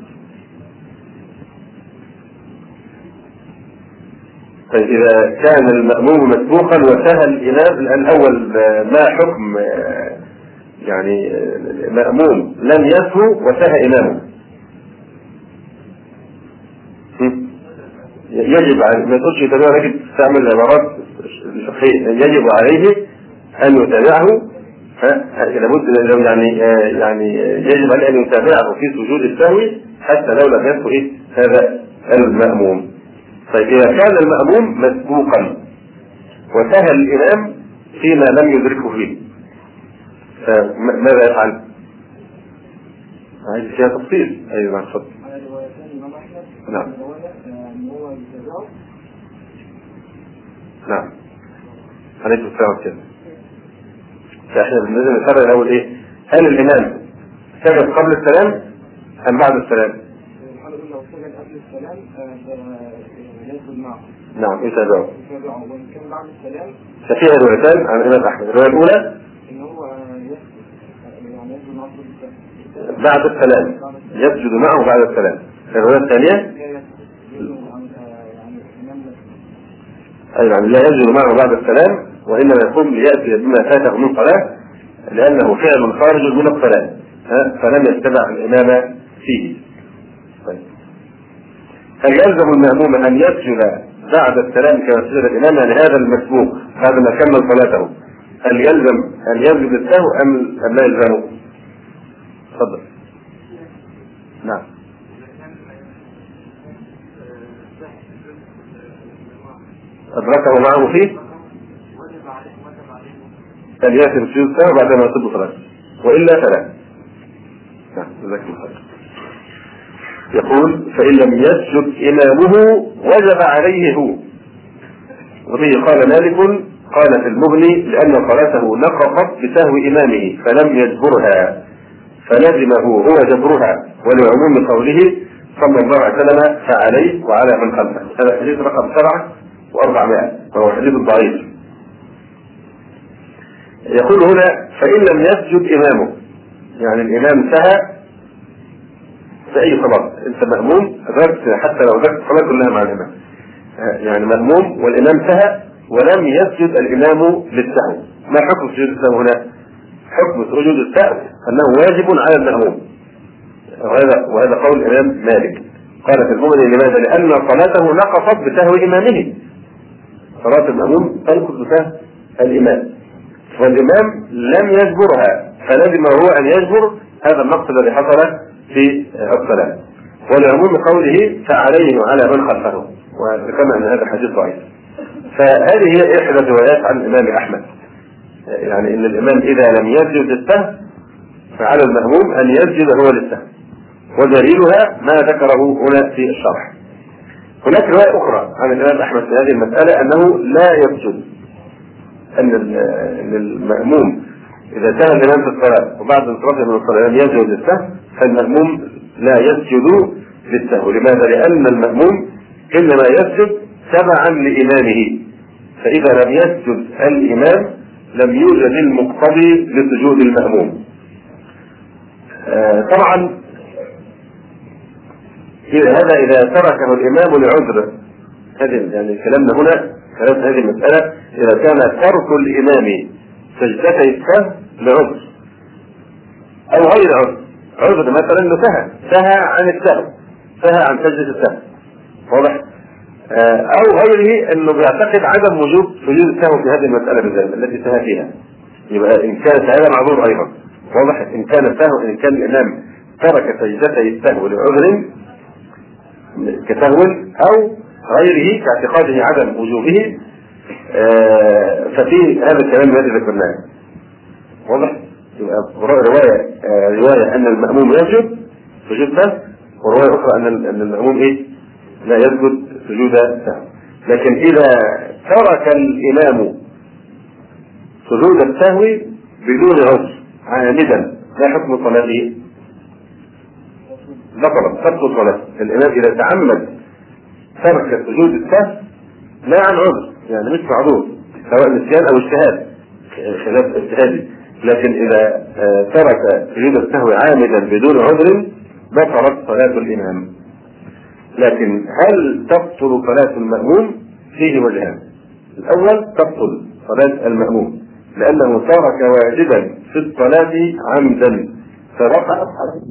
طيب إذا كان المأموم مسبوقا وسهى الإمام الأول، ما حكم يعني مأموم لم يسهو وسهى إمامه؟ يجب عليه، ما تقولش يتابعه، يجب تعمل عبارات شخصية، يجب عليه أن يتابعه. لابد يعني يعني يجب عليه أن يتابعه في سجود السهو حتى لو لم يسهو إيه هذا المأموم. طيب إذا كان المأموم مسبوقا وسهى الإمام فيما لم يدركه فيه ماذا يفعل؟ عايز فيها تفصيل. أيوة نعم تفضل. نعم نعم عليك السلام كده. فإحنا لازم نفرق الأول إيه؟ هل الإمام سجد قبل السلام أم بعد السلام؟ نعم يتابعه. ففيها روايتان عن الإمام أحمد. الرواية الأولى بعد السلام يسجد معه بعد السلام. الرواية الثانية أيضا لا يسجد معه بعد السلام وإنما يقوم ليأتي بما فاته من صلاة لأنه فعل خارج من الصلاة فلم يتبع الإمام فيه. طيب. هل يلزم المأموم أن يسجد بعد السلام كما سجد الإمام لهذا المسبوق بعد ما كمل صلاته؟ هل يلزم أن يسجد السهو أم لا يلزمه؟ تفضل. نعم. أدركه معه فيه هل يأتي بسجود السهو بعد ما يصب صلاته وإلا فلا. نعم جزاك الله خير. يقول فإن لم يسجد إمامه وجب عليه هو. وبه قال مالك قال في المغني لأن صلاته نقصت بسهو إمامه فلم يجبرها فلزمه هو جبرها ولعموم قوله صلى الله عليه وسلم فعليه وعلى من خلفه. هذا حديث رقم سبعة وأربعمائة وهو حديث ضعيف. يقول هنا فإن لم يسجد إمامه يعني الإمام سهى في أي صلاة، أنت مأموم أدركت حتى لو أدركت الصلاة كلها مع الإمام، يعني مأموم والإمام سهى ولم يسجد الإمام للسهو، ما حكم سجود السهو هنا؟ حكم سجود السهو أنه واجب على المأموم، وهذا وهذا قول الإمام مالك. قال في المغني لماذا؟ لأن صلاته نقصت بسهو إمامه، صلاة المأموم تنقص بسهو الإمام والإمام لم يجبرها فلازم هو أن يجبر هذا النقص الذي حصل في الصلاة. ولعموم قوله فعليه وعلى من خلفه، وذكرنا أن هذا حديث ضعيف. فهذه هي إحدى الروايات عن الإمام أحمد، يعني أن الإمام إذا لم يسجد للسهو فعلى المأموم أن يسجد هو للسهو، ودليلها ما ذكره هنا في الشرح. هناك رواية أخرى عن الإمام أحمد في هذه المسألة أنه لا يسجد أن المأموم إذا كان الإمام في الصلاة وبعد انصرافه من الصلاة لم يسجد للسهو فالمأموم لا يسجد للسهو. لماذا؟ لأن المأموم إنما يسجد تبعا لإمامه، فإذا لم يسجد الإمام لم يوجد المقتضي لسجود المأموم. آه طبعا هذا إذا تركه الإمام لعذر. هذه يعني كلامنا هنا كلام هذه المسألة إذا كان ترك الإمام سجدتي السهو لعذر أو غير عذر. عذر مثلا إنه سهى سهى عن السهو، سهى عن سجدة السهو، واضح؟ أو غيره إنه بيعتقد عدم وجود سجود السهو في هذه المسألة بالذات التي سهى فيها، يبقى إن كان هذا معذور أيضا، واضح؟ إن كان السهو إن كان الإمام ترك سجدتي السهو لعذر كسهو أو غيره كاعتقاده عدم وجوبه آه ففي هذا الكلام الذي ذكرناه، واضح؟ يبقى رواية آه رواية أن المأموم يسجد سجود سهو، ورواية أخرى أن أن المأموم إيه؟ لا يسجد سجود سهو. لكن إذا ترك الإمام سجود السهو بدون عذر عامدا لا حكم صلاته؟ بطلت تبطل صلاته. الإمام إذا تعمد ترك سجود السهو لا عن عذر، يعني مش معذور سواء نسيان أو اجتهاد خلاف اجتهادي، لكن إذا ترك سجود السهو عامدا بدون عذر بطلت صلاة الإمام. لكن هل تبطل صلاة المأموم؟ فيه وجهان. الأول تبطل صلاة المأموم لأنه ترك واجبا في الصلاة عمدا فوقع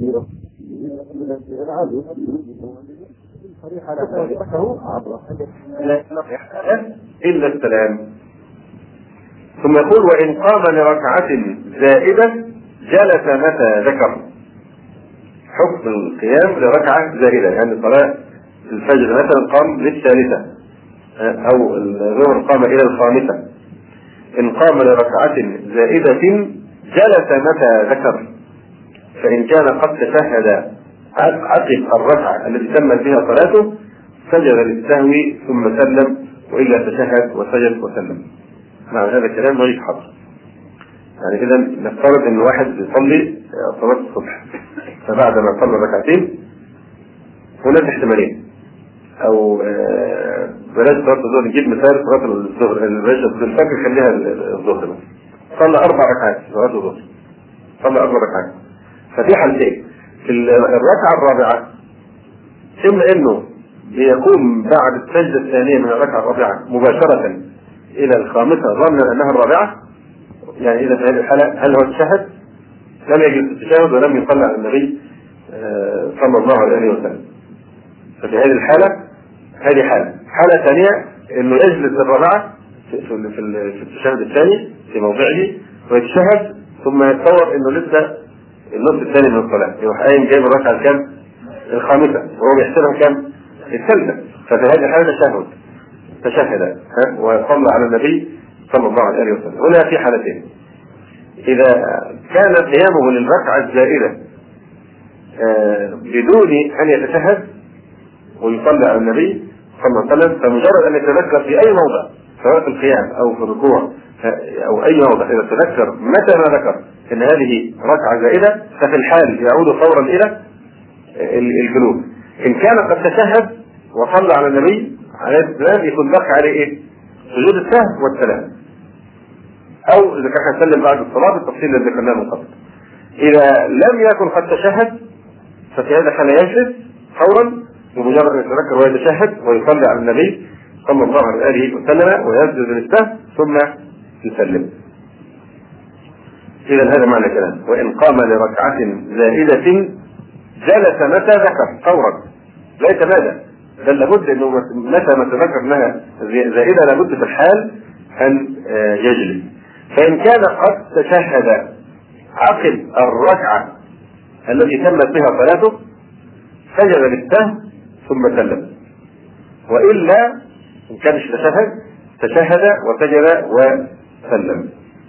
إلا السلام. ثم يقول وإن قام لركعة زائدة جلس متى ذكر. حكم القيام لركعة زائدة يعني صلاة الفجر مثلا قام للثالثة أو الظهر قام إلى الخامسة، إن قام لركعة زائدة جلس متى ذكر، فإن كان قد تشهد عقب الركعة التي تمت بها صلاته سجد للسهو ثم سلم، وإلا تشهد وسجد وسلم. مع هذا الكلام غير حظ. يعني إذا نفترض أن واحد يصلي صلاة الصبح فبعد ما صلى ركعتين هناك احتمالين، أو بلاش صلاة الظهر نجيب مثال صلاة الظهر الفجر خليها الظهر بس صلى أربع ركعات صلاة الظهر صلى أربع ركعات. ففي حالتين، في الركعة الرابعة إما إنه بيقوم بعد السجدة الثانية من الركعة الرابعة مباشرة إلى الخامسة ظنا أنها الرابعة، يعني إذا في هذه الحالة هل هو تشهد؟ لم يجلس التشهد ولم يصلي على النبي صلى الله عليه وسلم. ففي هذه الحالة هذه حالة. حالة ثانية إنه يجلس الرابعة في في التشهد الثاني في موضعه ويتشهد ثم يتصور إنه لسه النصف الثاني من الصلاة، يروح قايم جايب الركعة الكام؟ الخامسة، وهو بيحسبها كام؟ الثالثة. ففي هذه الحالة تشهد تشهد وصلى على النبي صلى الله عليه وسلم. هنا في حالتين، إذا كان قيامه للركعة الزائدة بدون أن يتشهد ويصلي على النبي صلى الله عليه وسلم، فمجرد أن يتذكر في أي موضع سواء في القيام أو في الركوع أو أي موضع إذا تذكر متى ما ذكر أن هذه ركعة زائدة ففي الحال يعود فورا إلى الجلوس. إن كان قد تشهد وصلى على النبي عليه السلام يكون بقى عليه إيه؟ سجود السهو والسلام، أو إذا كان سلم بعد الصلاة بالتفصيل الذي ذكرناه من قبل. إذا لم يكن قد تشهد ففي هذا الحال يجلس فورا بمجرد أن يتذكر ويتشهد ويصلي على النبي صلى الله عليه وسلم ويسجد للسهو ثم يسلم. إذا هذا معنى كلام. وإن قام لركعة زائدة جلس متى ذكر فورا لا يتمادى، بل لابد انه متى ما تذكر انها زائده لابد في الحال ان يجلس. فان كان قد تشهد عقب الركعه التي تمت بها صلاته سجد للسهو ثم سلم، والا ان كانش تشهد تشهد وسجد وسلم.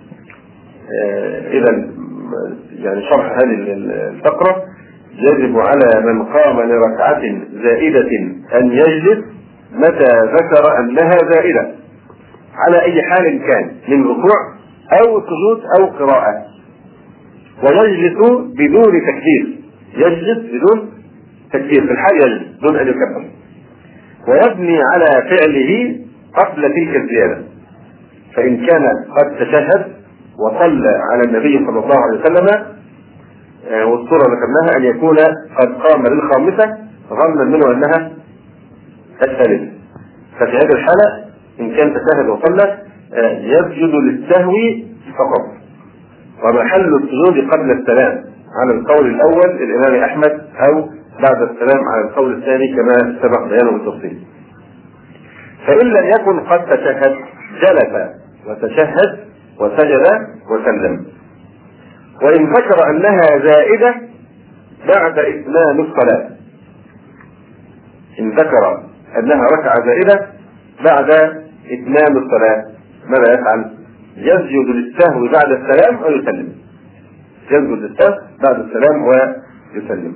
اذا يعني شرح هذه الفقره يجب على من قام لركعة زائدة أن يجلس متى ذكر أنها زائدة، على أي حال كان من ركوع أو سجود أو قراءة، ويجلس بدون تكبير، يجلس بدون تكبير في الحال، يجلس دون أن يكبر، ويبني على فعله قبل تلك الزيادة. فإن كان قد تشهد وصلى على النبي صلى الله عليه وسلم، والصورة ذكرناها أن يكون قد قام للخامسة ظنا منه أنها الثالثة، ففي هذه الحالة إن كان تشهد وصلى يسجد للسهو فقط، ومحل السجود قبل السلام على القول الأول الإمام أحمد، أو بعد السلام على القول الثاني كما سبق بيانه بالتفصيل. فإن لم يكن قد تشهد جلس وتشهد وسجد وسلم. وإن ذكر أنها زائدة بعد إتمام الصلاة، إن ذكر أنها ركعة زائدة بعد إتمام الصلاة ماذا يفعل؟ يسجد للسهو بعد السلام ويسلم، يسجد للسهو بعد السلام ويسلم.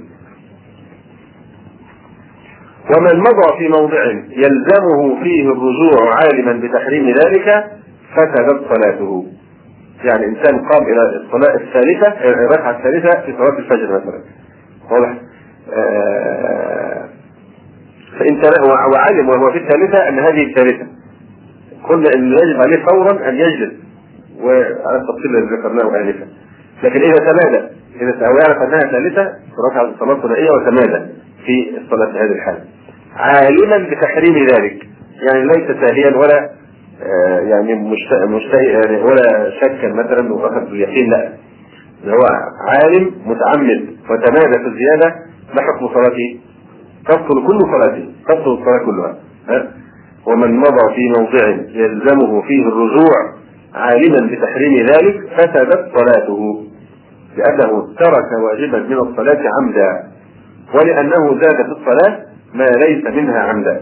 ومن مضى في موضع يلزمه فيه الرجوع عالما بتحريم ذلك فسدت صلاته. يعني إنسان قام إلى الصلاة الثالثة، الركعة الثالثة في صلاة الفجر مثلا، واضح؟ آه فإن وعلم وهو في الثالثة أن هذه الثالثة، قلنا أن يجب عليه فورا أن يجلس، وعلى التفصيل الذي ذكرناه آنفا. لكن إذا تمادى، إذا يعرف أنها ثالثة في ركعة الصلاة الثنائية وتمادى في الصلاة في هذه الحالة عالما بتحريم ذلك، يعني ليس ساهيا ولا آه يعني مشتهي يعني ولا شكا مثلا واخذ باليقين، لا، هو عالم متعمد وتمادى في الزيادة، ما حكم صلاته؟ تبطل كل صلاته، تبطل الصلاة كلها. ها؟ ومن مضى في موضع يلزمه فيه الرجوع عالما بتحريم ذلك فسدت صلاته، لأنه ترك واجبا من الصلاة عمدا، ولأنه زاد في الصلاة ما ليس منها عمدا.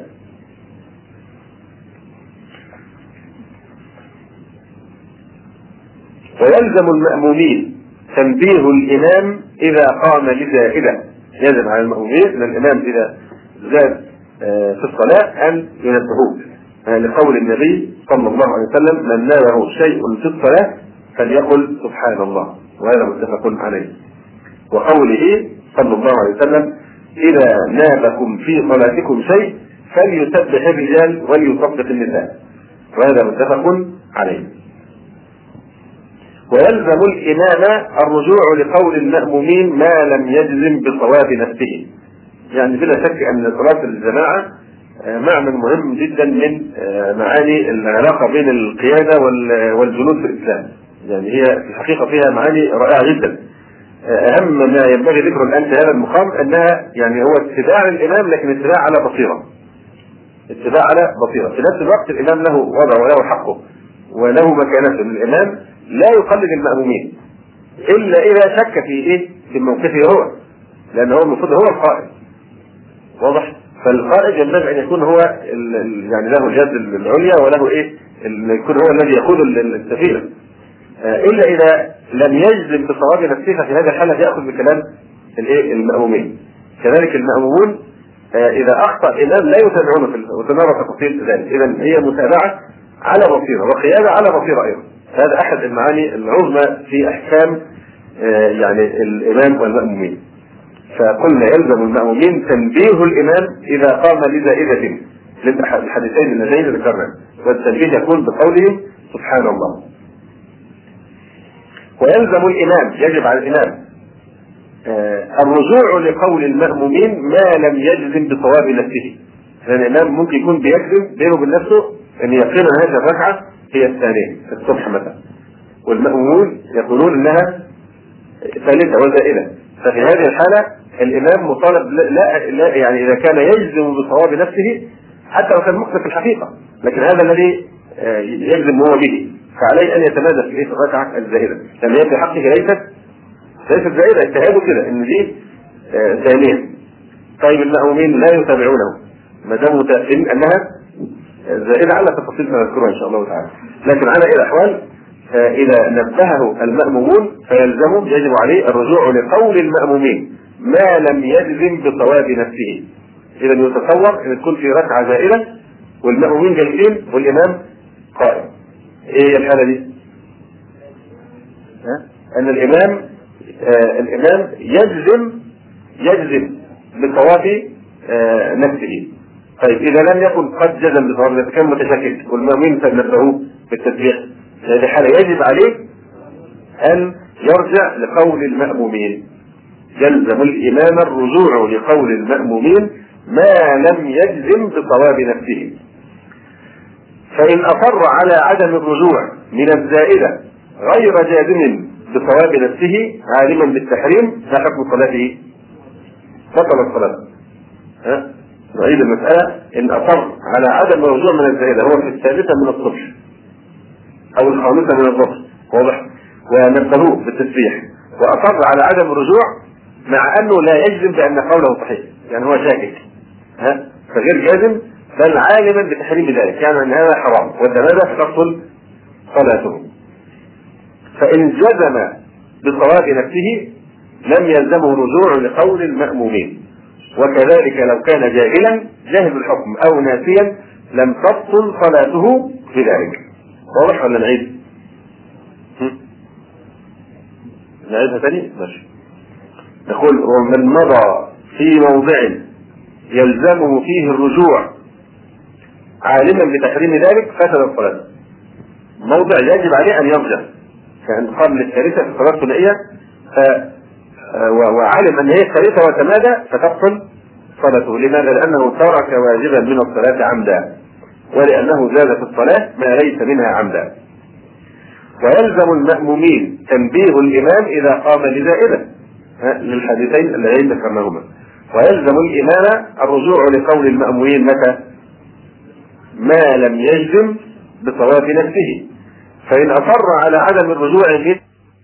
ويلزم المأمومين تنبيه الإمام إذا قام لزائدة، يجب على المأمومين أن الإمام إذا زاد في الصلاة أن ينبهوه، لقول النبي صلى الله عليه وسلم: من ناله شيء في الصلاة فليقل سبحان الله، وهذا متفق عليه. وقوله صلى الله عليه وسلم: إذا نابكم في صلاتكم شيء فليسبح الرجال وليصدق النساء، وهذا متفق عليه. ويلزم الإمام الرجوع لقول المأمومين ما لم يجزم بصواب نفسه، يعني بلا شك أن صلاة الجماعة معنى مهم جدا من معاني العلاقة بين القيادة والجنود في الإسلام، يعني هي في الحقيقة فيها معاني رائعة جدا. أهم ما ينبغي ذكره الآن في هذا المقام أنها يعني هو اتباع الإمام، لكن اتباع على بصيرة، اتباع على بصيرة. في نفس الوقت الإمام له وضع وله حقه وله مكانته. الإمام لا يقلد المأمومين إلا إذا شك في إيه؟ في موقفه هو، لأن هو المفروض هو القائد، واضح؟ فالقائد ينبغي أن يكون هو يعني له اليد العليا وله إيه؟ يكون هو الذي يقود السفينة، إلا إذا لم يجزم بصواب نفسه، ففي هذه الحالة يأخذ بكلام الإيه؟ المأمومين. كذلك المأمومون إذا أخطأ الإمام لا يتابعونه في وتنرى تفاصيل ذلك، إذا هي متابعة على بصيرة وقيادة على بصيرة أيضا. هذا أحد المعاني العظمى في أحكام يعني الإمام والمأمومين. فقلنا يلزم المأمومين تنبيه الإمام إذا قام لزائدة، الحديثين اللذين ذكرنا، والتنبيه يكون بقوله سبحان الله. ويلزم الإمام، يجب على الإمام الرجوع لقول المأمومين ما لم يجزم بصواب نفسه، لأن الإمام ممكن يكون بيجزم بينه وبين نفسه أن يقين هذه الركعة هي الثانية في الصبح مثلا، والمأمومون يقولون إنها ثالثة وزائدة. ففي هذه الحالة الإمام مطالب لا, لا يعني إذا كان يجزم بصواب نفسه حتى لو كان مخطئ في الحقيقة، لكن هذا الذي يجزم هو به، فعليه أن يتمادى في الركعة الزائدة، لأن هي في حقه ليست ليست زائدة، اجتهادوا كده إن دي ثانية. طيب المأمومين لا يتابعونه ما دام متأكدين أنها زائدة، على تفاصيل سنذكرها إن شاء الله تعالى. لكن على أي الأحوال إذا نبهه المأمومون فيلزمهم يجب عليه الرجوع لقول المأمومين ما لم يجزم بصواب نفسه. إذا يتصور أن تكون في ركعة زائدة والمأمومين جالسين والإمام قائم. ايه الحالة دي؟ ها؟ ان الامام آه الامام يجزم يجزم بصواب آه نفسه. طيب اذا لم يكن قد جزم بصواب نفسه كان متشكك والمؤمنين تنبهوه بالتسبيح، هذه حالة يجب عليه ان يرجع لقول المأمومين. يلزم الامام الرجوع لقول المأمومين ما لم يجزم بصواب نفسه. فإن أصر على عدم الرجوع من الزائدة غير جازم بصواب نفسه عالما بالتحريم فحكم صلاته بطلت صلاته. ها؟ نعيد المسألة. إن أصر على عدم الرجوع من الزائدة هو في الثالثة من الصبح أو الخامسة من الظهر، واضح، ونبهوه بالتسبيح وأصر على عدم الرجوع مع أنه لا يجزم بأن قوله صحيح، يعني هو شاكك، ها، فغير جازم بل عالما بتحريم ذلك، يعني ان هذا حرام وتماذا تبطل صلاته. فان جزم بصواب نفسه لم يلزمه رجوع لقول المأمومين، وكذلك لو كان جاهلا جاهل الحكم او ناسيا لم تبطل صلاته بذلك. واضح ولا نعيد؟ نعيدها ثاني؟ ماشي. نقول ومن مضى في موضع يلزمه فيه الرجوع عالما بتحريم ذلك فسد الصلاة. موضع يجب عليه ان يرجع كان قبل الثالثة في الصلاة الثنائية وعالم ان هي الثالثة وتمادى فتبطل صلاته. لماذا؟ لانه ترك واجبا من الصلاة عمدا، ولانه زاد في الصلاة ما ليس منها عمدا. ويلزم المأمومين تنبيه الامام اذا قام لزائدة للحديثين اللذين ذكرناهما. ويلزم الامام الرجوع لقول المأمومين متى؟ ما لم يجزم بصواب نفسه. فإن أصر على عدم الرجوع من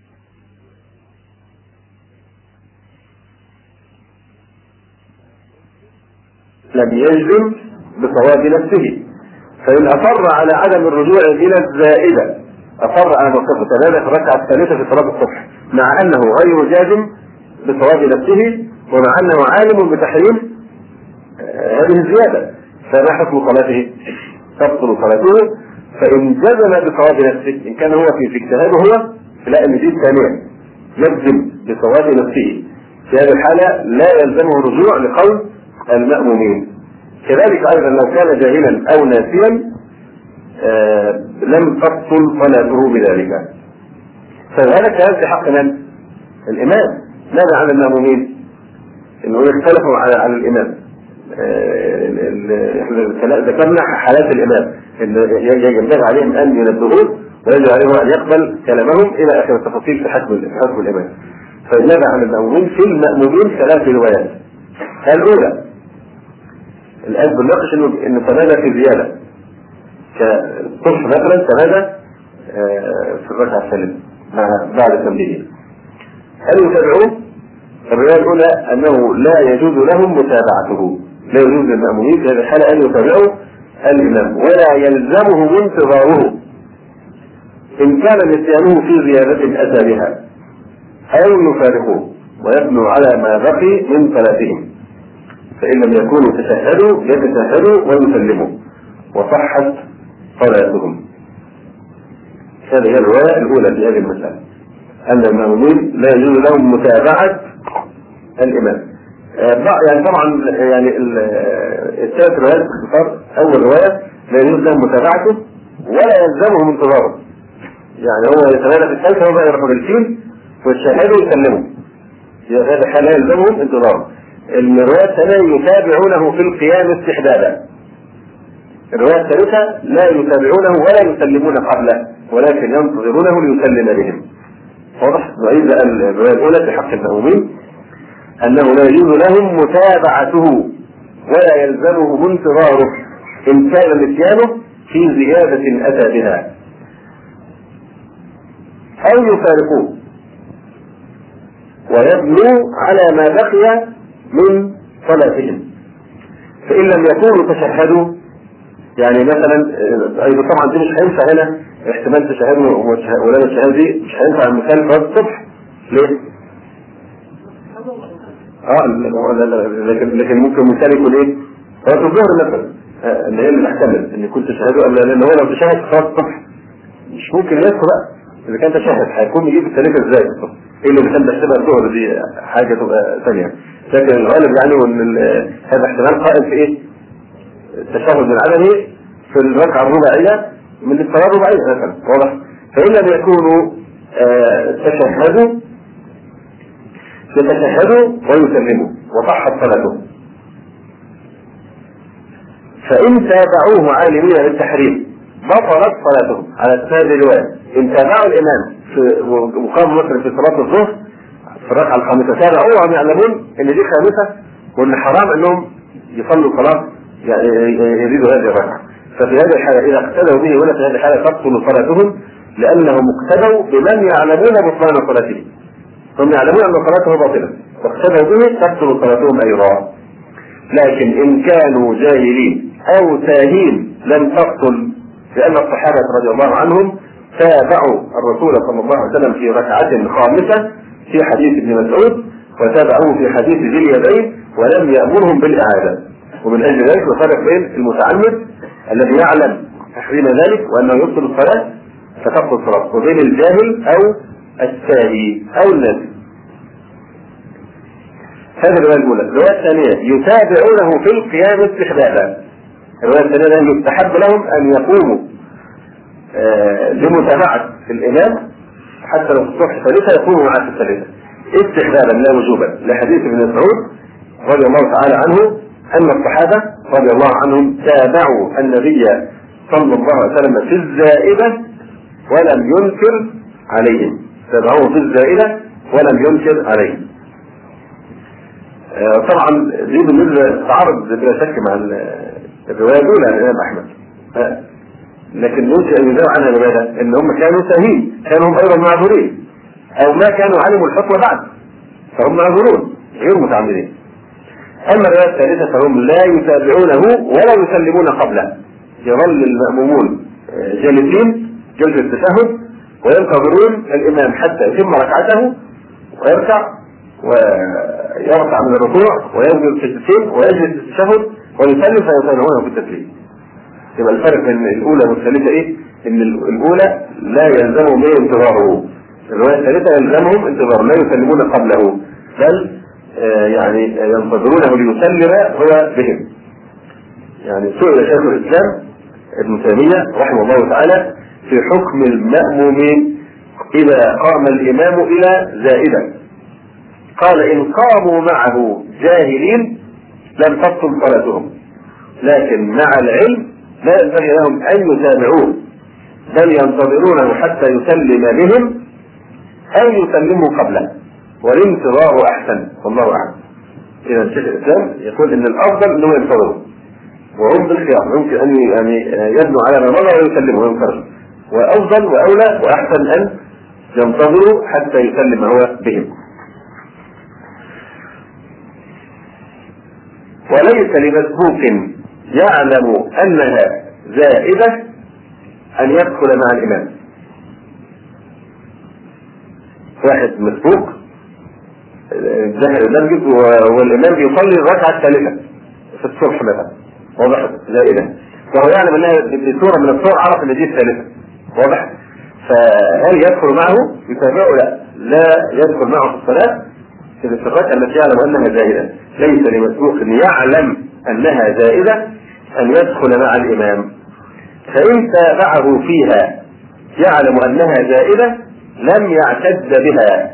لم يجزم بصواب نفسه. فإن أصر على عدم الرجوع إلى الزائدة أصر على موقفه تماما في الركعة الثالثة في صلاة الصبح مع أنه غير جازم بصواب نفسه ومع أنه عالم بتحريم هذه الزيادة، فما حكم صلاته؟ تبطل صلاته. فإن جزم بصواب نفسه إن كان هو في اجتهاده هو لا ان دي الثانية يجزم بصواب نفسه، في هذه الحالة لا يلزمه الرجوع لقول المأمومين. كذلك أيضا لو كان جاهلا أو ناسيا آه لم تبطل صلاته بذلك. فهذا كان في حق من؟ الإمام. ماذا عن المأمومين؟ إنه يختلفوا على على الإمام. احنا ذكرنا حالات الإمام إن ينبغي عليهم أن ينبهوه ويجب عليهم أن يقبل كلامهم إلى آخر التفاصيل في حكم في حكم الإمام. فماذا عن المأمومين؟ في المأمومين ثلاث روايات. الأولى الآن بنناقش إنه إنه تمادى في زيادة كالصبح مثلا تمادى في الركعة الثالثة بعد التنبيه. هل يتابعوه؟ الرواية الأولى أنه لا يجوز لهم متابعته، لا يجوز للمأمومين في هذه الحالة أن يتابعوا الإمام ولا يلزمه انتظاره إن كان نسيانه في زيادة أتى بها أو يفارقوه ويبنوا على ما بقي من صلاتهم، فإن لم يكونوا تشهدوا يتشهدوا ويسلموا وصحت صلاتهم. هذه هي الرواية الأولى في هذه المسألة أن المأمومين لا يجوز لهم متابعة الإمام. يعني طبعا يعني الثلاث روايات باختصار. أول رواية لا يجوز لهم متابعته ولا يلزمهم انتظاره، يعني هو يتمادى في الثالثة وبقى يروحوا للفيل والشهادة يسلموا، في هذا الحال لا يلزمهم انتظاره. الرواية الثانية يتابعونه في القيام استحبابا. الرواية الثالثة لا يتابعونه ولا يسلمون قبله ولكن ينتظرونه ليسلم بهم. واضح؟ وإذا الرواية الأولى في حق المأمومين أنه لا يجوز لهم متابعته ولا يلزمه انتظاره إن كان نسيانه في زيادة أتى بها أو يفارقوه ويبنوا على ما بقي من صلاتهم. فإن لم يكونوا تشهدوا، يعني مثلا أيضا طبعا دي مش هينفع هنا احتمال تشهدوا ولا الشهادة دي مش هينفع المثال في الصبح. ليه؟ اه لكن لكن ممكن مثال يكون ايه؟ صلاة الظهر مثلا ان هي اللي تحتمل ان كنت تشهده ام لا، لان هو لو تشهد صلاه الصبح مش ممكن يدخل بقى. اذا كان تشهد هيكون يجيب الثالثه ازاي؟ ايه اللي كان بيحسبها الظهر دي حاجه تبقى ثانيه. لكن الغالب يعني ان هذا احتمال قائم في ايه؟ التشهد العلني في الركعه الرباعيه من الصلاه الرباعيه مثلا، واضح؟ فان لم يكونوا آه تشهدوا يتشهدوا ويسلموا وصحت صلاتهم. فإن تابعوه عالمين بالتحريم بطلت صلاتهم على هذه الرواية. إن تابعوا الإمام في وقاموا مثلا في صلاة الظهر في الركعة الخامسة تابعوه وهم يعلمون إن دي خامسة وإن حرام إنهم يصلوا صلاة يزيدوا هذه الركعة، ففي هذه الحالة إذا اقتدوا به ولا في هذه الحالة تبطل صلاتهم لأنهم اقتدوا بمن يعلمون بطلان صلاته، هم يعلمون أن صلاته باطلة واقتدوا به تبطل صلاتهم أيضا. لكن إن كانوا جاهلين أو تاهين لم تبطل، لأن الصحابة رضي الله عنهم تابعوا الرسول صلى الله عليه وسلم في ركعة خامسة في حديث ابن مسعود وتابعوه في حديث ذي اليدين ولم يأمرهم بالإعادة. ومن أجل ذلك يفرق بين المتعمد الذي يعلم تحريم ذلك وأنه يبطل الصلاة فتبطل الصلاة، وبين الجاهل أو الساهي أو الناسي. هذه الرواية الأولى. الرواية الثانية يتابعونه في القيام استحبابا. الرواية الثانية يستحب لهم أن يقوموا آه لمتابعة الإمام حتى لو في الصبح ثالثة يقوموا معه في الثالثة استحبابا لا وجوبا، لحديث ابن مسعود رضي الله تعالى عنه أن الصحابة رضي الله عنهم تابعوا النبي صلى الله عليه وسلم في الزائدة ولم ينكر عليهم، تابعوه في الزائدة ولم ينكر عليهم. آه طبعا دي بالنسبة تعارض بلا شك مع الرواية الأولى عن الإمام أحمد، آه. لكن يمكن أن يدعوا عنها لماذا؟ إن هم كانوا ساهين، كانوا هم أيضا معذورين، أو ما كانوا علموا الحكم بعد فهم معذورون غير متعمدين. أما الرواية الثالثة فهم لا يتابعونه ولا يسلمون قبله، يظل المأمومون جالسين جلسة التشهد وينتظرون الإمام حتى يتم ركعته ويركع ويرفع من الركوع وينزل سجدتين ويجلس التشهد ويسلم فيتابعونه في التسليم. يبقى الفرق بين الأولى والثالثة إيه؟ إن الأولى لا يلزمهم به انتظاره، الرواية الثالثة يلزمهم انتظاره لا يسلمون قبله بل آه يعني ينتظرونه ليسلم هو بهم. يعني سئل شيخ الإسلام ابن تيمية رحمه الله تعالى في حكم المأمومين إذا قام الإمام إلى زائدة، قال إن قاموا معه جاهلين لم تبطل صلاتهم، لكن مع العلم لا ينبغي لهم أن يتابعوه بل ينتظرونه حتى يسلم بهم أو يسلموا قبله، والانتظار أحسن والله أعلم. إذا شيخ الإسلام يقول إن الأفضل أنه ينتظروا وهم بالخيار، يمكن أن يعني يبنوا على ما مضى ويسلموا وينكروا، وأفضل وأولى وأحسن أن ينتظروا حتى يسلم هو بهم. وليس لمسبوق يعلم أنها زائدة أن يدخل مع الإمام. واحد مسبوق دخل المسجد والإمام يصلي الركعة الثالثة في الصبح مثلا، واضح زائدة، وهو يعلم أنها بصورة من الصور عرف أن دي الثالثة، واضح؟ فهل يدخل معه يتابعه؟ لا لا يدخل معه في الصلاة في الصفات التي يعلم أنها زائدة. ليس لمسبوق يعلم أنها زائدة أن يدخل مع الإمام، فإن تابعه فيها يعلم أنها زائدة لم يعتد بها.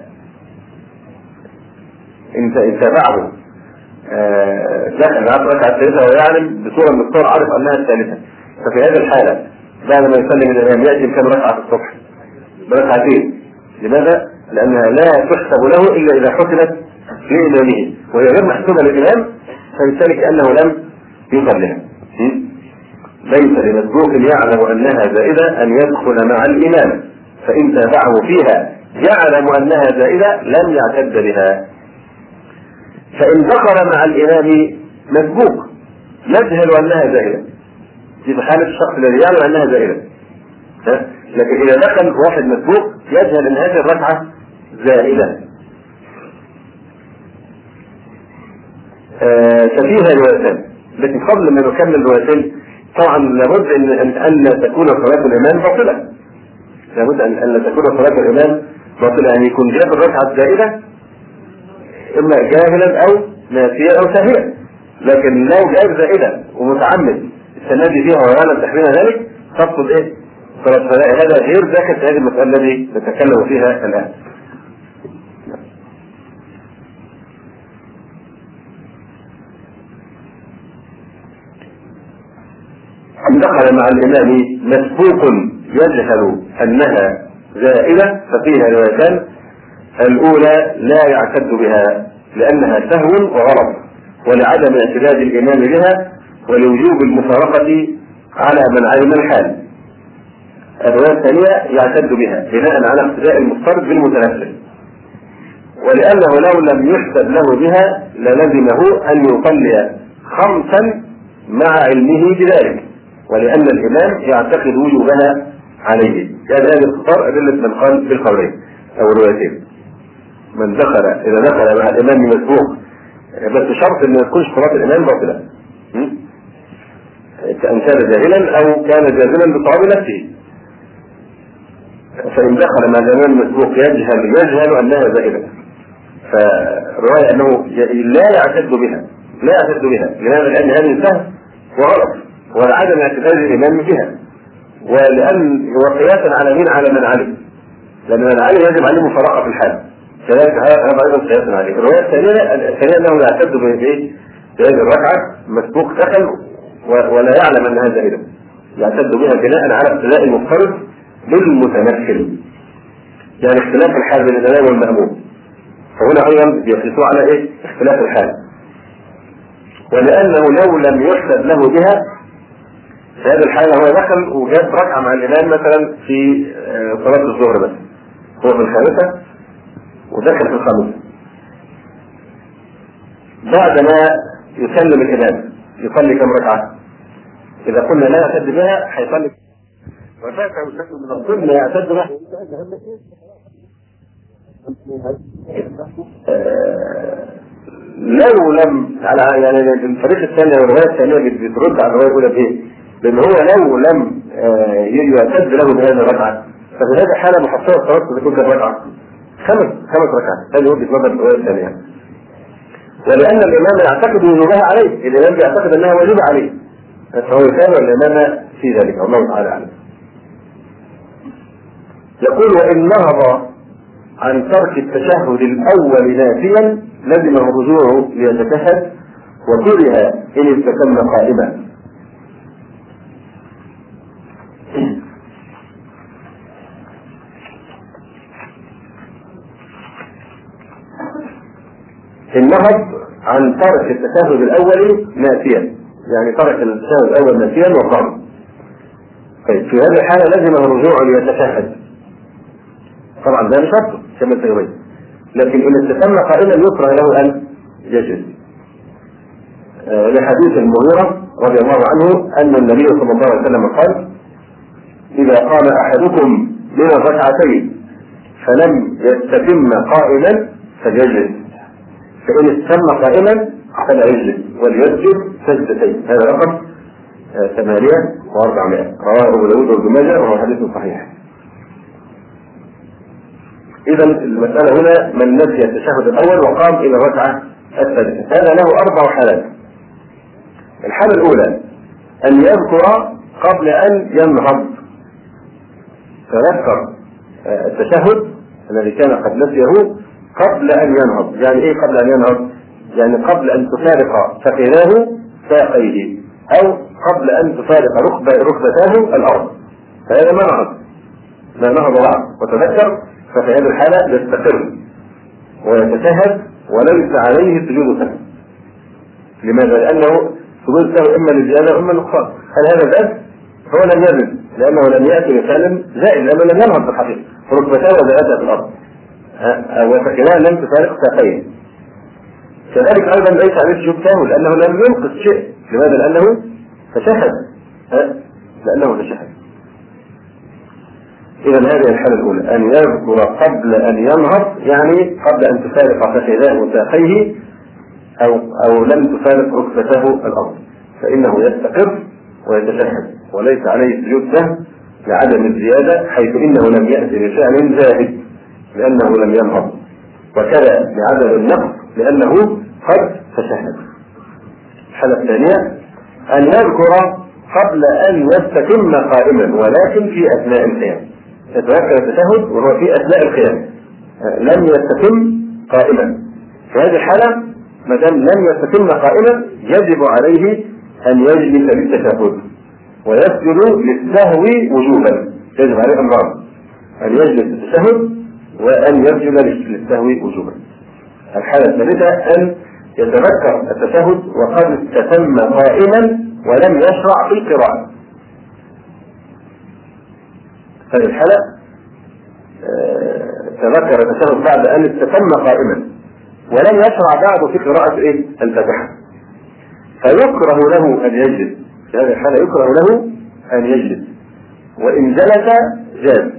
إن تابعه دخل مع الركعة الثالثة ويعلم بصورة من الصور عارف أنها الثالثة، ففي هذه الحالة بعد ما يسلم الإمام يأتي كم ركعة في الصبح؟ بركعتين. لماذا؟ لأنها لا تحسب له إلا إذا حسبت لإمامه، وهي غير محسوبة للإمام فبالتالي كأنه لم يصلها. ليس لمسبوق يعلم أنها زائدة أن يدخل مع الإمام، فإن تابعه فيها يعلم أنها زائدة لم يعتد بها. فإن دخل مع الإمام مسبوق يجهل أنها زائدة في حالة الشخص الذي يعلم أنها زائدة، لكن إذا دخل واحد مسبوق يجهل أن هذه الركعة زائدة. آه ففيها روايتان، لكن قبل ما نكمل الروايتين طبعا لابد ان ان تكون صلاه الامام باطله. لابد ان ان تكون صلاه الامام باطله، يعني يكون جاب الركعه الزائده اما جاهلا او ناسيا او ساهيا. لكن لو جاب زائده ومتعمد التنادي فيها ويعلم تحريم ذلك تبطل ايه؟ صلاه. هذا غير داخل في هذه المساله التي نتكلم فيها الان. أن دخل مع الإمام مسبوق يجهل أنها زائدة ففيها روايتان. الأولى لا يعتد بها لأنها سهو وغلط ولعدم اعتداد الإمام بها ولوجوب المفارقة على من علم الحال. الرواية الثانية يعتد بها بناء على اقتداء المفترض بالمتنفل، ولأنه لو لم يحسب له بها للزمه أن يصلي خمسا مع علمه بذلك، ولأن الإمام يعتقد وجوبها عليه. كان هذا اختصار أدلة من قال بالقولين أو الروايتين. من دخل إذا دخل مع الإمام مسبوق بس شرط أن يكون صلاة الإمام باطلة، كأن كان جاهلا أو كان جاهلا بصواب نفسه. فإن دخل مع الإمام مسبوق يجهل يجهل أنها زائدة، فرواية أنه لا يعتد بها لا يعتد بها لماذا؟ لأن هذه سهل وغلط وعدم اعتداد الإمام بها، ولأن وقياسا على مين؟ على من علم، لأن من علم يجب عليه مفارقة في الحال. كذلك هذا أيضا قياسا عليه. الرواية الثانية الثانية أنه يعتد بهذه بهذه الركعة مسبوق دخل ولا يعلم أنها زائدة، يعتد بها بناء على ابتلاء المفترض بالمتمثل، يعني اختلاف الحال بين الإمام والمأموم. فهنا أيضا بيقيسوا على إيه؟ اختلاف الحال. ولأنه لو لم يحسب له بها في هذه الحالة هو دخل وجاب ركعة مع الإمام مثلا في صلاة الظهر بس، هو في الخامسة ودخل في الخامسة، بعد ما يسلم الإمام يصلي كم ركعة؟ إذا قلنا لا يعتد بها هيصلي وفاته من الظلم يعتد بها. لو لم على يعني الطريقة الثانية والرواية الثانية بترد على الرواية الأولى بإيه؟ لأن هو لو لم يعتد له بهذه الركعة ففي هذه الحالة محصلة الصلاة تكون كم ركعة؟ خمس خمس ركعات. هذه وجهة نظر الرواية الثانية. ولأن الإمام يعتقد وجوبها عليه، الإمام يعتقد أنها واجبة عليه، فهو يتابع الإمام في ذلك والله تعالى أعلم. يقول وإن نهض عن ترك التشهد الأول نافيا لزمه الرجوع ليتشهد وكره إن استتم قائما. النهض عن ترك التشهد الأول نافيا، يعني ترك التشهد الأول نافيا وقام. طيب في هذه الحالة لزمه الرجوع ليتشهد، طبعا ده شرط كما سيبين، لكن إن استتم قائلا يكره له أن يجلس. آه لحديث المغيرة رضي الله عنه أن النبي صلى الله عليه وسلم قال إذا قام أحدكم من الركعتين فلم يستتم قائلا فليجلس، فإن استتم قائلا فلا يجلس وليسجد سجدتين. هذا رقم ثمانية وأربعمائة رواه أبو داود وابن ماجه وهو حديث صحيح. إذا المسألة هنا من نسي التشهد الأول وقام إلى الركعة الثالثة، هذا له أربع حالات. الحالة الأولى أن يذكر قبل أن ينهض، تذكر التشهد الذي كان قد نسيه قبل أن ينهض. يعني إيه قبل أن ينهض؟ يعني قبل أن تفارق فخذاه ساقيه أو قبل أن تفارق ركبة ركبتاه الأرض، فهذا ما نهض ما نهض بعد وتذكر، ففي هذه الحالة يستقر ويتشهد وليس عليه سجود سهو. لماذا؟ لأنه سجود سهو إما للزيادة وإما للنقصان. هل هذا ذات؟ هو لم يزد لأنه لم يأتي مثال زائد، لأنه لم ينهض في الحقيقة، ركبتاه وزادتها في الأرض وفخذاه لم تفارق ساقيه. كذلك أيضا ليس عليه سجود سهو لأنه لم ينقص شيء. لماذا؟ لأنه تشهد لأنه تشهد. إذا هذه الحالة الأولى أن يذكر قبل أن ينهض، يعني قبل أن تفارق فخذاه وساقيه أو أو لم تفارق ركبته الأرض. فإنه يستقر ويتشهد وليس عليه سجود سهو لعدم الزيادة، حيث إنه لم يأتي بفعل زائد لأنه لم ينهض، وكذا لعدم النقص لأنه قد تشهد. الحالة الثانية أن يذكر قبل أن يستتم قائما ولكن في أثناء القيام، يتذكر التشهد وهو في أثناء القيام لم يستتم قائما. في هذه الحالة ما دام لم يستتم قائما يجب عليه أن يجلس للتشهد ويسجد للسهو وجوبا، يجب عليه أمران: أن يجلس للتشهد وأن يسجد للسهو وجوبا. الحالة الثالثة أن يتذكر التشهد وقد استتم قائما ولم يشرع في القراءة. هذه الحالة تذكر التشهد بعد أن استتم قائما ولم يشرع بعد في قراءة إيه؟ الفاتحة، فيكره له أن يجلس. في هذه الحالة يكره له أن يجلس، وإن جلس جاز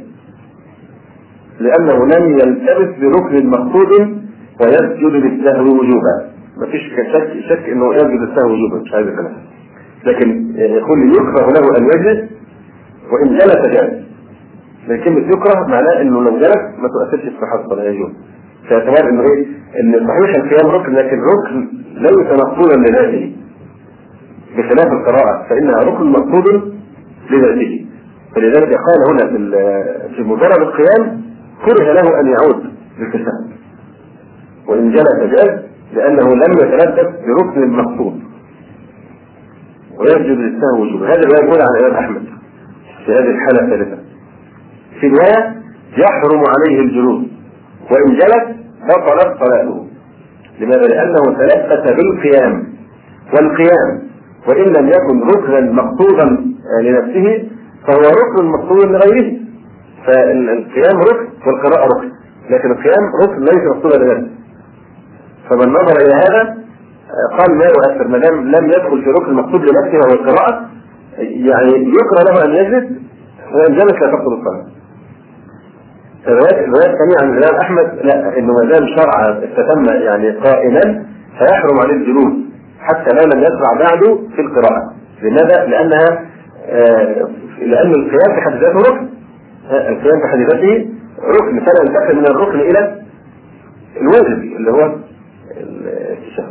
لأنه لم يلتبس بركن مقصود ويسجد للسهو وجوبا. ما فيش شك شك انه يسجد للسهو وجوبا، مش عايز كلام، لكن يقول يكره له ان يجلس وان جلس جاز. لكن كلمة يكره معناه انه لو جلس ما تؤثرش في صحة الصلاة يجوز، باعتبار انه ايه؟ ان صحيح القيام ركن لكن ركن ليس مقصودا لذاته، بخلاف القراءة فانها ركن مقصود لذاته. فلذلك قال هنا في في مجرد القيام كره له ان يعود للتشهد، وان جلس جاز لأنه لم يتلبس بركن المقصود ويسجد للسهو وجوبا. هذا ما يقول عن الإمام أحمد في هذه الحالة الثالثة. في رواية يحرم عليه الجلوس وإن جلس بطلت صلاته. لماذا؟ لأنه تلبس بالقيام، والقيام وإن لم يكن ركنا مقصودا لنفسه فهو ركن مقصود لغيره. فالقيام ركن والقراءة ركن، لكن القيام ركن ليس مقصودا لنفسه. فمن نظر إلى هذا قال ما يؤثر ما دام لم يدخل في ركن المقصود لنفسه وهو القراءة، يعني يكره له أن يجلس وإن جلس لا تبطل الصلاة. الروايات الثانية عن الإمام أحمد لا، إنه ما دام شرع استتم يعني قائلا فيحرم عليه الجلوس حتى لو لم يشرع بعده في القراءة. لماذا؟ لأنها آه لأن القيام في حد ذاته ركن، القيام في حد ذاته ركن، فلا ينتقل من الركن إلى الواجب اللي هو التشهد.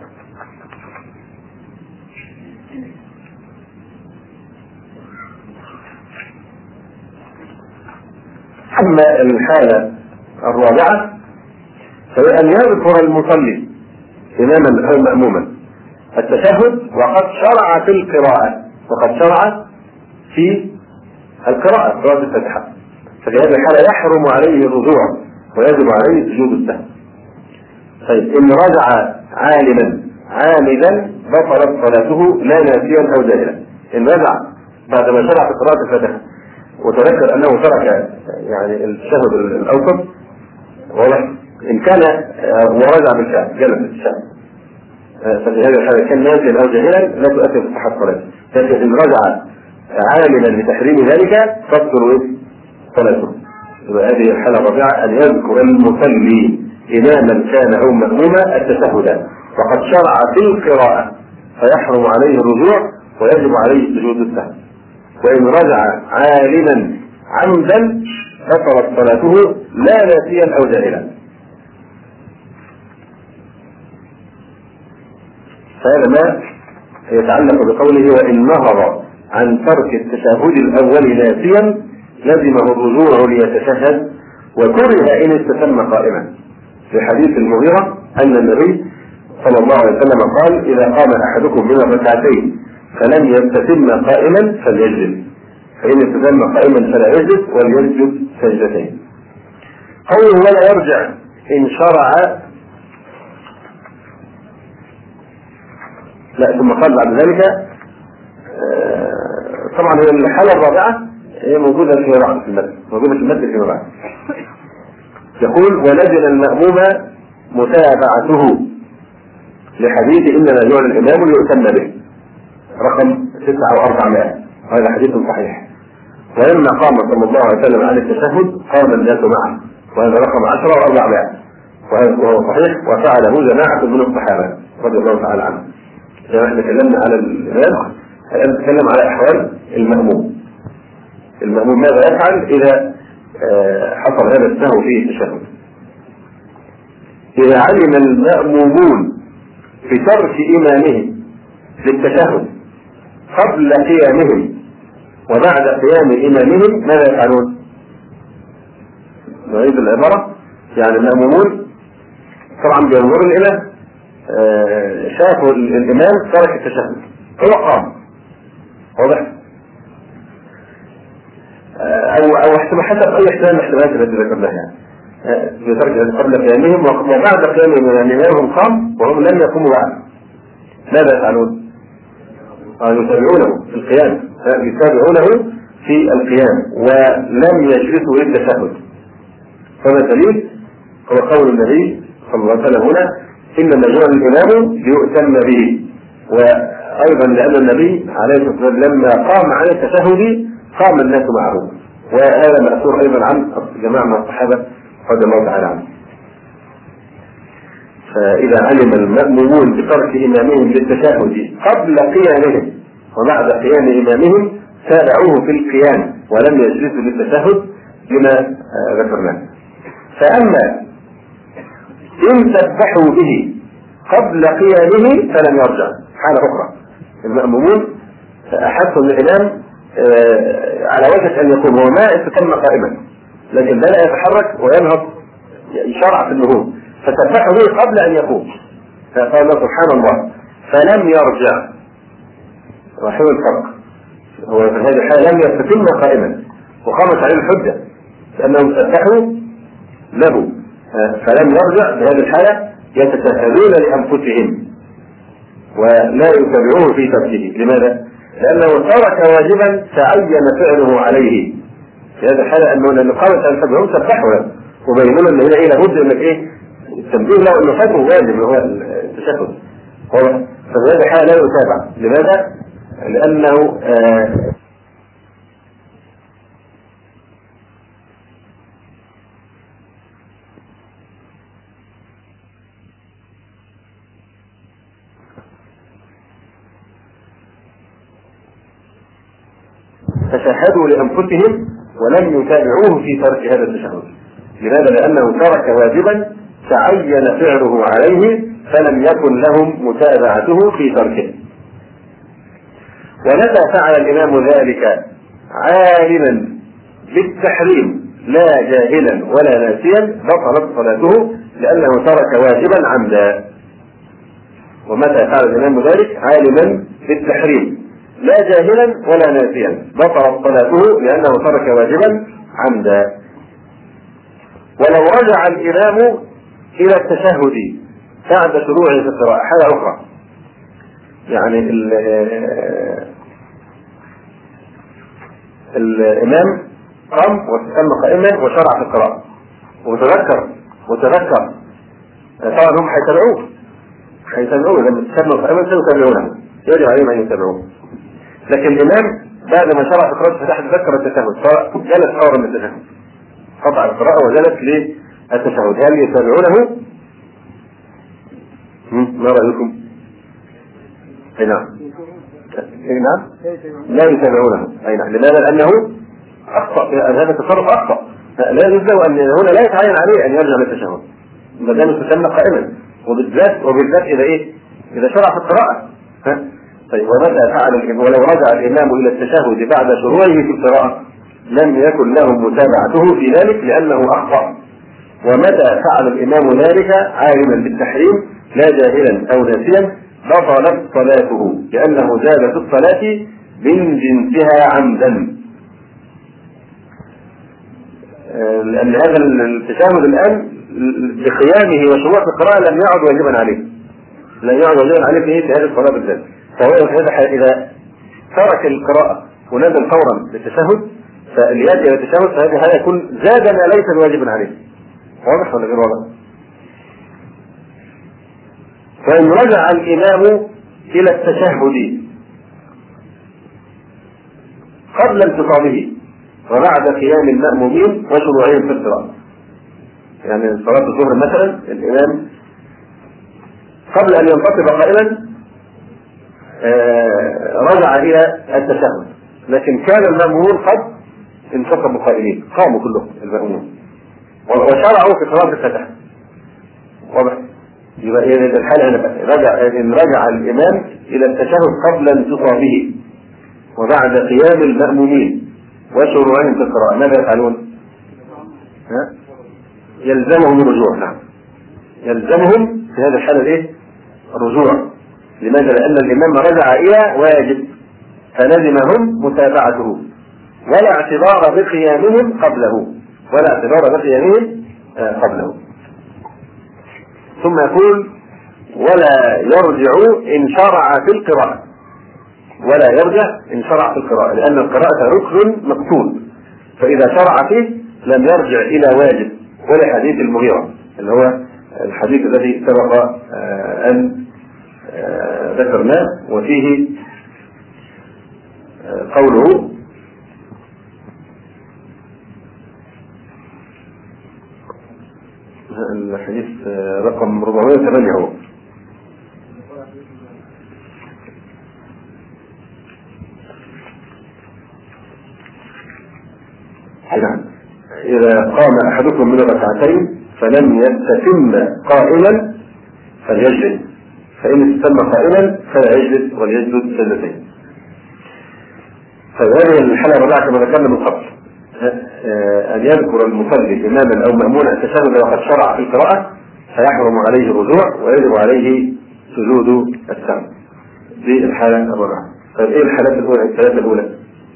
أما الحالة الرابعة فهي أن يذكر المصلي إماما أو مأموما التشهد وقد شرع في القراءة، وقد شرع في القراءة قراءة الفاتحة، ففي هذه الحالة يحرم عليه الرجوع ويجب عليه سجود السهو. طيب إن رجع عالما عامدا بطلت صلاته لا ناسيا أو جاهلا. إن رجع بعد ما شرع في قراءة الفاتحة وتذكر أنه ترك يعني التشهد الأوسط واضح، إن كان ورجع بالفعل جلس التشهد ففي هذه الحالة كان ناسيا أو جاهلا لا تؤثر في صحة صلاته. لكن إن رجع عالما بتحريم ذلك تبطل صلاته. هذه الحالة الرابعة أن يذكر المصلي إماما كان أو مأموما التشهد وقد شرع في القراءة فيحرم عليه الرجوع ويجب عليه سجود السهو. وإن رجع عالما عمدا بطلت صلاته لا ناسيا أو جاهلا. فهذا ما يتعلق بقوله وإن نهض عن ترك التشهد الأول ناسيا لزمه الرجوع ليتشهد وكره إن استتم قائما، في حديث المغيرة أن النبي صلى الله عليه وسلم قال إذا قام أحدكم من الركعتين فلم يستتم قائما فليجلس، فإن استتم قائما فلا يجلس وليسجد سجدتين. قوله ولا يرجع إن شرع، لا ثم قال بعد ذلك آه طبعا هي الحالة الرابعة هي موجودة في رأس المسجد، موجودة في المسجد فيما بعد. يقول ولزم المأموم متابعته لحديث إنما جعل الإمام ليؤتم به رقم تسعة وأربعمائة، هذا حديث صحيح. ولما قام صلى الله عليه وسلم على التشهد قام الناس معه، وهذا رقم عشرة وأربعمائة وهو صحيح، وفعله جماعة من الصحابة رضي الله تعالى عنهم. يعني احنا تكلمنا على الإمام، الآن نتكلم على أحوال المأموم. المأموم ماذا يفعل إذا حصل هذا السهو في التشهد؟ إذا علم المأمومون بترك إمامهم للتشهد قبل قيامهم وبعد قيام إمامهم ماذا يفعلون؟ نعيد العبارة. يعني المأمومون طبعا بينظرون إلى شافوا الإمام ترك التشهد هو قام، واضح؟ أو أو احتمال حسب أي احتمال من الاحتمالات التي ذكرناها يعني بترك قبل قيامهم وبعد قيامهم، يعني إمامهم قام وهم لم يقوموا بعد، ماذا يفعلون؟ يتابعونه في القيام، يتابعونه في القيام ولم يجلسوا للتشهد. فما الدليل؟ هو قول النبي صلى الله عليه وسلم هنا: إنما جعل الإمام ليؤتم به. وأيضا لأن النبي عليه الصلاة والسلام لما قام على التشهد قام الناس معه، وهذا مأثور أيضا عن جماعة من الصحابة رضي الله تعالى عنهم. فإذا علم المأمومون بترك إمامهم للتشهد قبل قيامهم وبعد قيام إمامهم تابعوه في القيام ولم يجلسوا للتشهد لما ذكرناه. فأما إن سبحوا به قبل قيامه فلم يرجع. حالة أخرى، المأمومون أحسوا الإمام على وجه أن يكون هو ما استتم قائما لكن بدأ يتحرك وينهض يشرع في النهوض، فسبحوا به قبل أن يقوم، فقال سبحان الله فلم يرجع. رحمه الفرق، هو في هذه الحالة لم يستتم قائما وقامت عليه الحجة لأنهم سبحوا له، فلم يرجع. في هذه الحالة يتساهلون لأنفسهم ولا يتبعوه في تركه. لماذا؟ لأنه ترك واجبا تعين فعله عليه. في هذه الحالة أنه قامت على الحجة هم سبحوا له وبينوا له أن هنا إيه لابد أنك إيه التنبيه له أنه فاته واجب هو التشهد. ففي هذه الحالة لا يتابع. لماذا؟ لأنه آه تشهدوا لأنفسهم ولم يتابعوه في ترك هذا التشهد. لماذا؟ لأنه ترك واجبا تعين فعله عليه فلم يكن لهم متابعته في تركه. ومتى فعل الإمام ذلك عالما بالتحريم لا جاهلا ولا ناسيا بطلت صلاته لأنه ترك واجبا عمدا. ومتى فعل الإمام ذلك عالما بالتحريم لا جاهلا ولا ناسيا بطلت صلاته لأنه ترك واجبا عمدا. ولو رجع الإمام إلى التشهد بعد شروعه في القراءة حالة أخرى، يعني الإمام قام واستقام قائما وشرع في القراءة وتذكر وتذكر طبعا هم حيتابعوه حيتابعوه لما استقام قائما سيتابعونه، يجب عليهم أن يتابعوه. لكن الإمام بعد ما شرع في القراءة فتح تذكر التشهد فجلس فورا من التشهد، قطع القراءة وجلس للتشهد، هل يتابعونه؟ ما رأيكم؟ أي نعم أي نعم لا يتابعونه. أي نعم. لماذا؟ لأنه أخطأ، هذا التصرف أخطأ، لا يجوز أن هنا لا يتعين عليه أن يرجع للتشهد ما دام استتم قائما، وبالذات وبالذات إذا إيه؟ إذا شرع في القراءة. ها؟ طيب ومتى فعل ولو رجع الإمام إلى التشهد بعد شروعه في القراءة لم يكن له متابعته في ذلك لأنه أخطأ. ومتى فعل الإمام ذلك عالما بالتحريم لا جاهلا أو ناسيا بطلت صلاته لأنه زاد في الصلاة من جنسها عمدا. لأن هذا التشهد الآن بقيامه وشروع في القراءة لم يعد واجبا عليه، لم يعد واجبا عليه في هذه الصلاة بالذات. فهو إذا ترك القراءة ونزل فورا للتشهد فالياتي الى التشهد فهذه هذا يكون زاد ما ليس واجبا عليه. واضح ولا غير واضح؟ فإن رجع الإمام إلى التشهد قبل انتصابه وبعد قيام المأمومين وشروعهم في القراءة، يعني صلاة الظهر مثلا الإمام قبل أن ينتصب قائلا آه رجع الى التشهد، لكن كان المأمومون قد انتقموا قائلين، قاموا كلهم المأمومون وشرعوا في قراءة الفاتحة. واضح؟ يبقى ايه الحالة هنا؟ رجع ان رجع الامام الى التشهد قبل انتصابه وبعد قيام المأمومين وشروعهم في القراءة، ماذا يفعلون؟ ها؟ يلزمهم الرجوع. نعم، يلزمهم في هذه الحالة ايه؟ الرجوع. لماذا؟ لأن الإمام رجع إلى واجب فلزمهم متابعته، ولا اعتبار بقيامهم قبله ولا اعتبار بقيامهم قبله. ثم يقول ولا يرجع إن شرع في القراءة، ولا يرجع إن شرع في القراءة، لأن القراءة ركن مقصود، فإذا شرع فيه لم يرجع إلى واجب. ولا حديث المغيرة اللي هو الحديث الذي سبق أن ذكرناه وفيه قوله الحديث رقم أربعمائة وثمانية هو إذا قام أحدكم من الركعتين فلم يستتم قائما فليجلس، فإن استتم قائما فلا يجلس وليسجد سجدتين. فهذه الحالة الرابعة كما ذكرنا من قبل، أن يذكر المصلي إماما أو مأمونا التشهد وقد شرع في القراءة فيحرم عليه الرجوع ويجب عليه سجود السهو. دي الحالة الرابعة. طيب إيه الحالات الأولى الثلاثة الأولى؟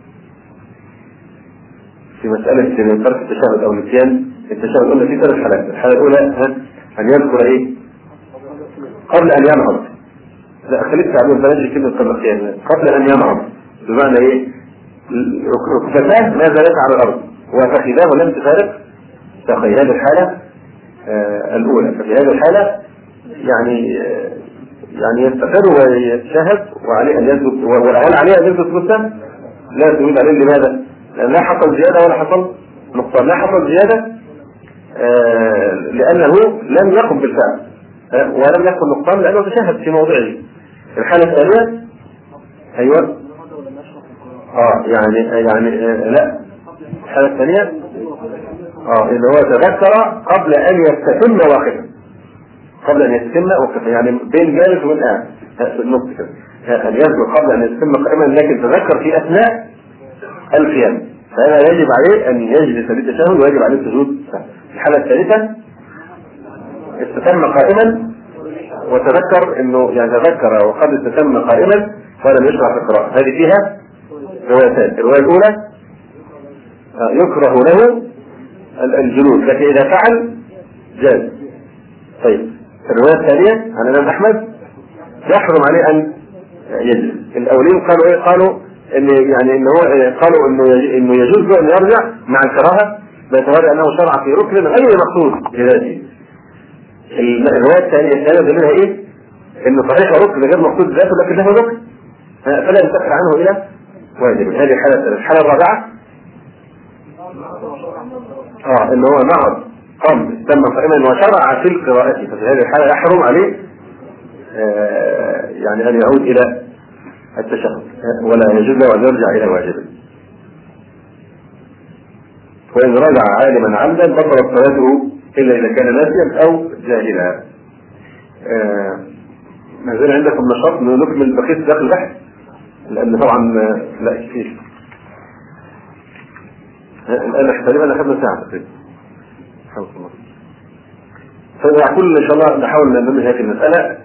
في مسألة ترك التشهد أو نسيان التشهد قلنا في ثلاث حالات. الحالة الأولى أن يذكر إيه؟ قبل أن ينهض. لا خليك تعلم بلاش كلمة قبل القيام، قبل أن ينهض بمعنى إيه؟ ركبتاه ما زالت على الأرض وفخذاه لم تفارق ساقيه. هذه الحالة آه الأولى. ففي هذه الحالة يعني آه يعني يستقر ويتشهد وعليه أن يثبت، ولا عليه أن يثبت مسلم لا تريد عليه. لماذا؟ لأن لا حصل زيادة ولا حصل نقصان. لا حصل زيادة آه لأنه لم يقم بالفعل آه ولم يكن نقصان لأنه تشهد في موضعه. الحالة الثانية أيوة اه يعني يعني آه لا الحالة الثانية اه اللي هو تذكر قبل أن يستتم واقفا، قبل أن يستتم واقفا يعني بين جالس وبين قاعد في النص كده، أن يذكر قبل أن يستتم قائما لكن تذكر في أثناء القيام، فهذا يجب عليه أن يجلس للتشهد ويجب عليه السجود. الحالة الثالثة استتم قائما وتذكر انه يعني تذكر وقد استتم قائما ولم يشرع في القراءة. هذه فيها روايتان. الرواية الأولى يكره له الجلوس لكن إذا فعل جاز. طيب الرواية الثانية عن الإمام أحمد يحرم عليه أن يجلس. الأولين قالوا إيه؟ قالوا إن يعني إن هو قالوا إنه إنه يجوز له أن يرجع مع الكراهة باعتبار أنه شرع في ركن غير مقصود لذاته. الرواية الثانية الثانية دليلها إيه؟ إنه صحيح ركن غير مقصود ذاته لكن له ركن فلا ينتقل عنه إلى واجب. هذه الحالة. الحالة الرابعة اه إنه هو نهض قام استتم قائما وشرع في القراءة، ففي هذه الحالة يحرم عليه آه يعني أن يعود إلى التشهد ولا يجوز له أن يرجع إلى واجبه. وإن رجع عالما عمدا بطلت صلاته إلا إذا كان ناسيا أو جاهلا. آه ما زال عندكم نشاط نكمل بقية داخل البحث لأن طبعا لا كثير. الآن تقريبا أخذنا ساعة تقريبا. فنقول إن شاء الله نحاول ننمي هذه المسألة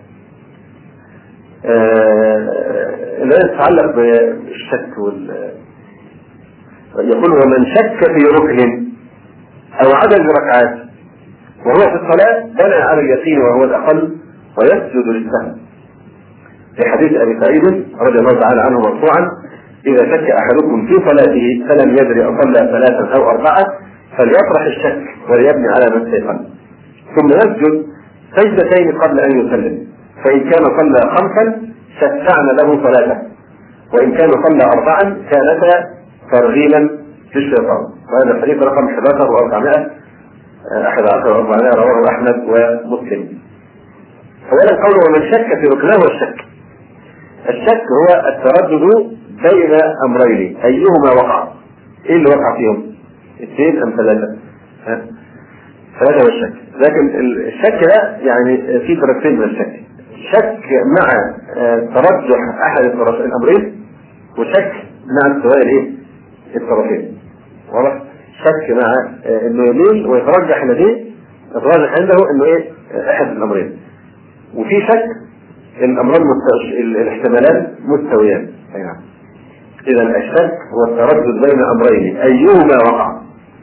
اللي آه يتعلق بالشك وال يقول ومن شك في ركن أو عدد ركعات وهو في الصلاة بنى على اليقين وهو الأقل ويسجد للسهو. في حديث أبي سعيد رضي الله تعالى عنه مرفوعا إذا شك أحدكم في صلاته فلم يدري أصلى ثلاثا أو أربعة فليطرح الشك وليبني على ما استيقن ثم يسجد سجدتين قبل أن يسلم، فإن كان صلى خمسا شفعنا له صلاته وإن كان صلى أربعا كانتا ترغيما للشيطان. وهذا الحديث رقم أحد عشر وأربعمائة أحد عشر وأربعمائة رواه أحمد ومسلم. أولا قوله ومن شك في ركنه والشك الشك هو التردد بين امرين ايهما وقع. ايه اللي وقع فيهم؟ اثنين ام ثلاثه؟ هذا هو الشك. لكن الشك ده يعني في درجتين من الشك: شك مع ترجح احد الامرين، وشك مع استواء الايه؟ الطرفين. واضح؟ شك مع انه يميل ويترجح لديه، يترجح عنده انه ايه؟ احد الامرين. وفي شك الامران الاحتمالات مستويان. اي نعم. اذا الشك هو التردد بين امرين ايهما وقع.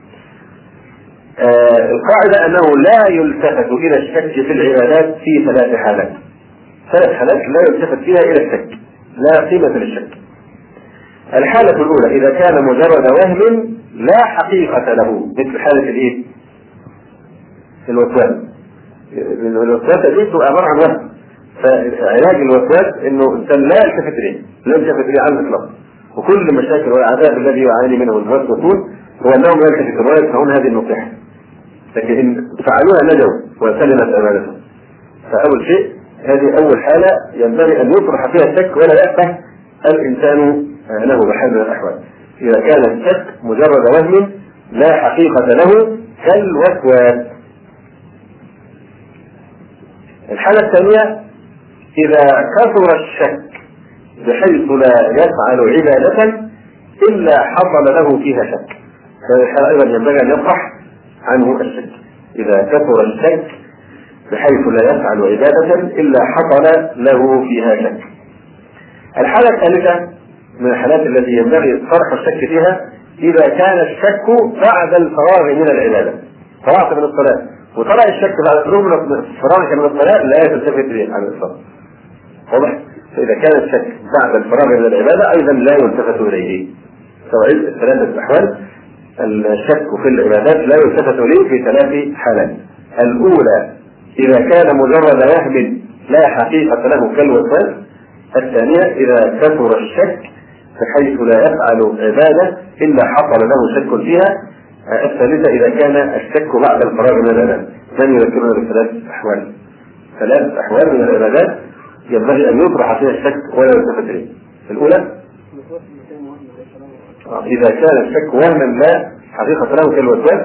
آه القاعدة أنه لا يلتفت إلى الشك في العبادات في ثلاث حالات. ثلاث حالات لا يلتفت فيها إلى الشك، لا قيمة للشك. الحالة الأولى إذا كان مجرد وهم لا حقيقة له، مثل حالة الإيه؟ الوسواس. الوسواس دي تبقى عبارة عن وهم، فعلاج الوسواس إنه الإنسان لا يلتفت إليه، لا يلتفت إليه على الإطلاق. وكل المشاكل والعذاب الذي يعاني منه الموسوسون هو أنهم لا يلتفتون ولا يسمعون هذه النصيحة، لكن إن فعلوها نجوا وسلمت أمانتهم. فأول شيء هذه أول حالة ينبغي أن يطرح فيها الشك ولا يأبه الإنسان له بحال من الأحوال. إذا كان الشك مجرد وهم لا حقيقة له كالوسواس. الحالة الثانية إذا كثر الشك بحيث لا يفعل عبادة إلا حصل له فيها شك، هذه الحالة أيضا ينبغي أن يطرح عنه الشك. إذا كثر الشك بحيث لا يفعل عبادة إلا حصل له فيها شك. الحالة الثالثة من الحالات التي ينبغي طرح الشك فيها إذا كان الشك بعد الفراغ من العبادة. فرغت من الصلاة وطلع الشك بعد الفراغ من الصلاة لا يلتفت إليه على الإطلاق. واضح؟ فإذا كان الشك بعد الفراغ من العبادة أيضا لا يلتفت إليه. سواء ثلاثة الأحوال الشك في العبادات لا يلتفت إليه في ثلاث حالات. الأولى إذا كان مجرد وهم لا حقيقة له كالوسواس. الثانية إذا كثر الشك بحيث لا يفعل عبادة إلا حصل له شك فيها. الثالثة إذا كان الشك بعد الفراغ من العبادة. من يذكرنا بثلاث أحوال؟ ثلاث أحوال من العبادات ينبغي أن يطرح فيها الشك ولا يلتفت إليه. الأولى إذا كان الشك وهما لا حقيقة له كالوسواس.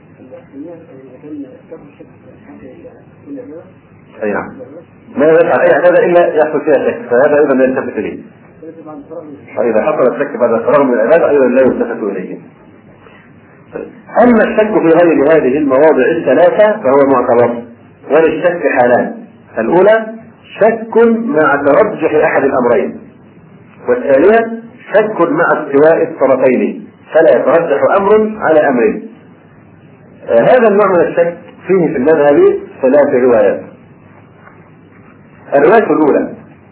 أي نعم. ما يفعل أي عبادة إلا يحصل فيها شك، فهذا أيضا لا يلتفت إليه. فإذا حصل الشك بعد الفراغ من العبادة أيضا لا يلتفت إليه. أما الشك في غير هذه المواضع الثلاثة فهو معتبر. وللشك حالان: الأولى شك مع ترجح أحد الأمرين، والثانية شك مع استواء الطرفين فلا يترجح أمر على أمرين. آه هذا النوع من الشك فيه في المذهب ثلاث روايات. الرواية الأولى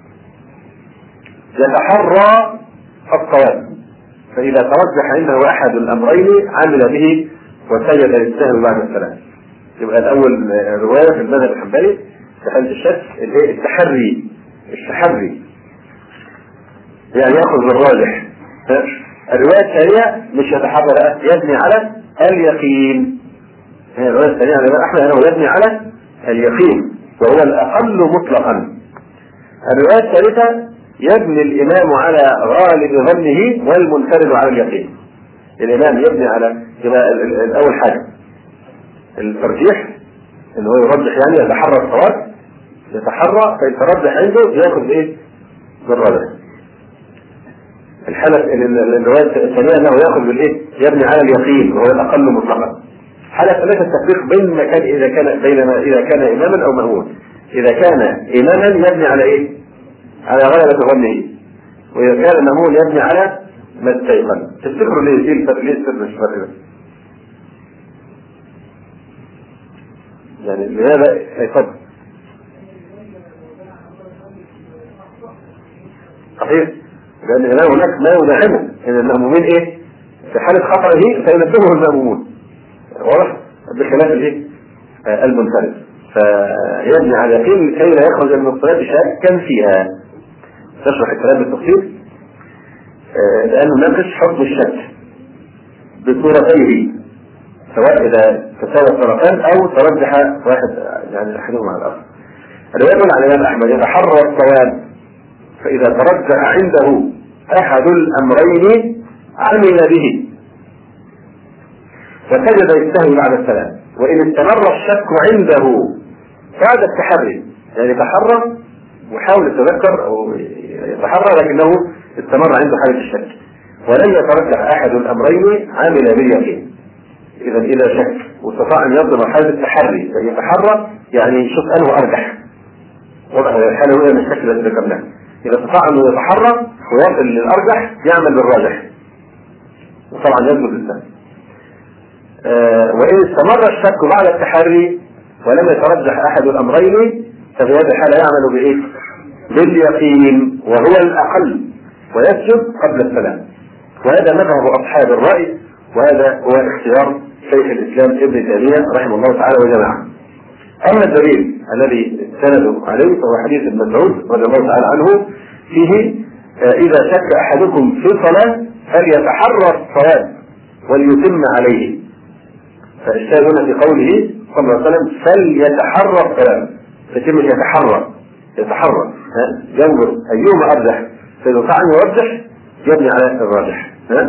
يتحرى الصواب، فإذا ترجح عنده أحد الأمرين عمل به وسجد للسهو بعد السلام. يبقى الأول رواية في المذهب الحنبلي في حالة الشك التحري التحري يعني يأخذ بالراجح. الرواية الثانية مش يتحرى، يبني على اليقين. هي الرواية الثانية على أحمد أنه يبني على اليقين وهو الأقل مطلقا. الرواية الثالثة يبني الإمام على غالب ظنه والمنفرد على اليقين. الإمام يبني على الأول حاجة الترجيح، إنه يرجح يعني يتحرى الصواب، يتحرى فإن ترجح عنده يأخذ إيه؟ بالراجح. الحالة الرواية الثانية أنه يأخذ بالإيه؟ يبني على اليقين وهو الأقل مطلقا. حالة ثلاثة التفريق بين مكان إذا كان بينما إذا كان إماما أو مأمون. إذا كان إماما يبني على إيه؟ على غلبة ظنه، وإذا كان مأمون يبني على ما استيقن. تفتكروا ليه ليه الفرق؟ ليه السر مش فرق؟ يعني لماذا يفضل؟ صحيح، لأن هناك ما يدعمه إن المأمومين إيه؟ في حالة خطره فينبهه المأمومون، واضح؟ بخلاف الإيه؟ آه المنفرد، فيبني على يقين كي لا يخرج من الصلاة شاكا فيها. تشرح الكلام بالتفصيل آه لأنه ناقش حكم الشك بصورتيه، سواء إذا تساوى الطرفان أو ترجح واحد يعني أحدهما على الآخر. الرواية على الإمام أحمد يتحرى الصواب فإذا ترجح عنده أحد الأمرين عمل به وسجد يستهوي بعد السلام. وإن استمر الشك عنده بعد التحري، يعني تحرى وحاول يتذكر أو يتحرى لكنه استمر عنده حالة الشك ولن يترجح أحد الأمرين عمل باليقين. إذا إذا شك واستطاع أن يضرب حالة التحري فيتحرى، يعني يشوف أنه أرجح، وضع الحالة الأولى من الشك الذي ذكرناه. إذا استطاع أنه يتحرى ويصل للأرجح يعمل بالراجح، وطبعا يثبت السهم. آه وإن استمر الشك بعد التحري ولم يترجح أحد الأمرين ففي هذه الحالة يعمل بإيه؟ باليقين وهو الأقل، ويسجد قبل السلام. وهذا مذهب أصحاب الرأي، وهذا هو اختيار شيخ الإسلام ابن تيمية رحمه الله تعالى وجماعة. أما الدليل الذي استندوا عليه فهو حديث ابن مسعود رضي الله تعالى عنه فيه آه إذا شك أحدكم في صلاة فليتحرى الصواب وليتم عليه. فالشاهد هنا في قوله صلى الله عليه وسلم فليتحرى الصواب، فتم يتحرى يتحرى ينظر أيهما أرجح، فإذا طعن يرجح يبني على الراجح. ها؟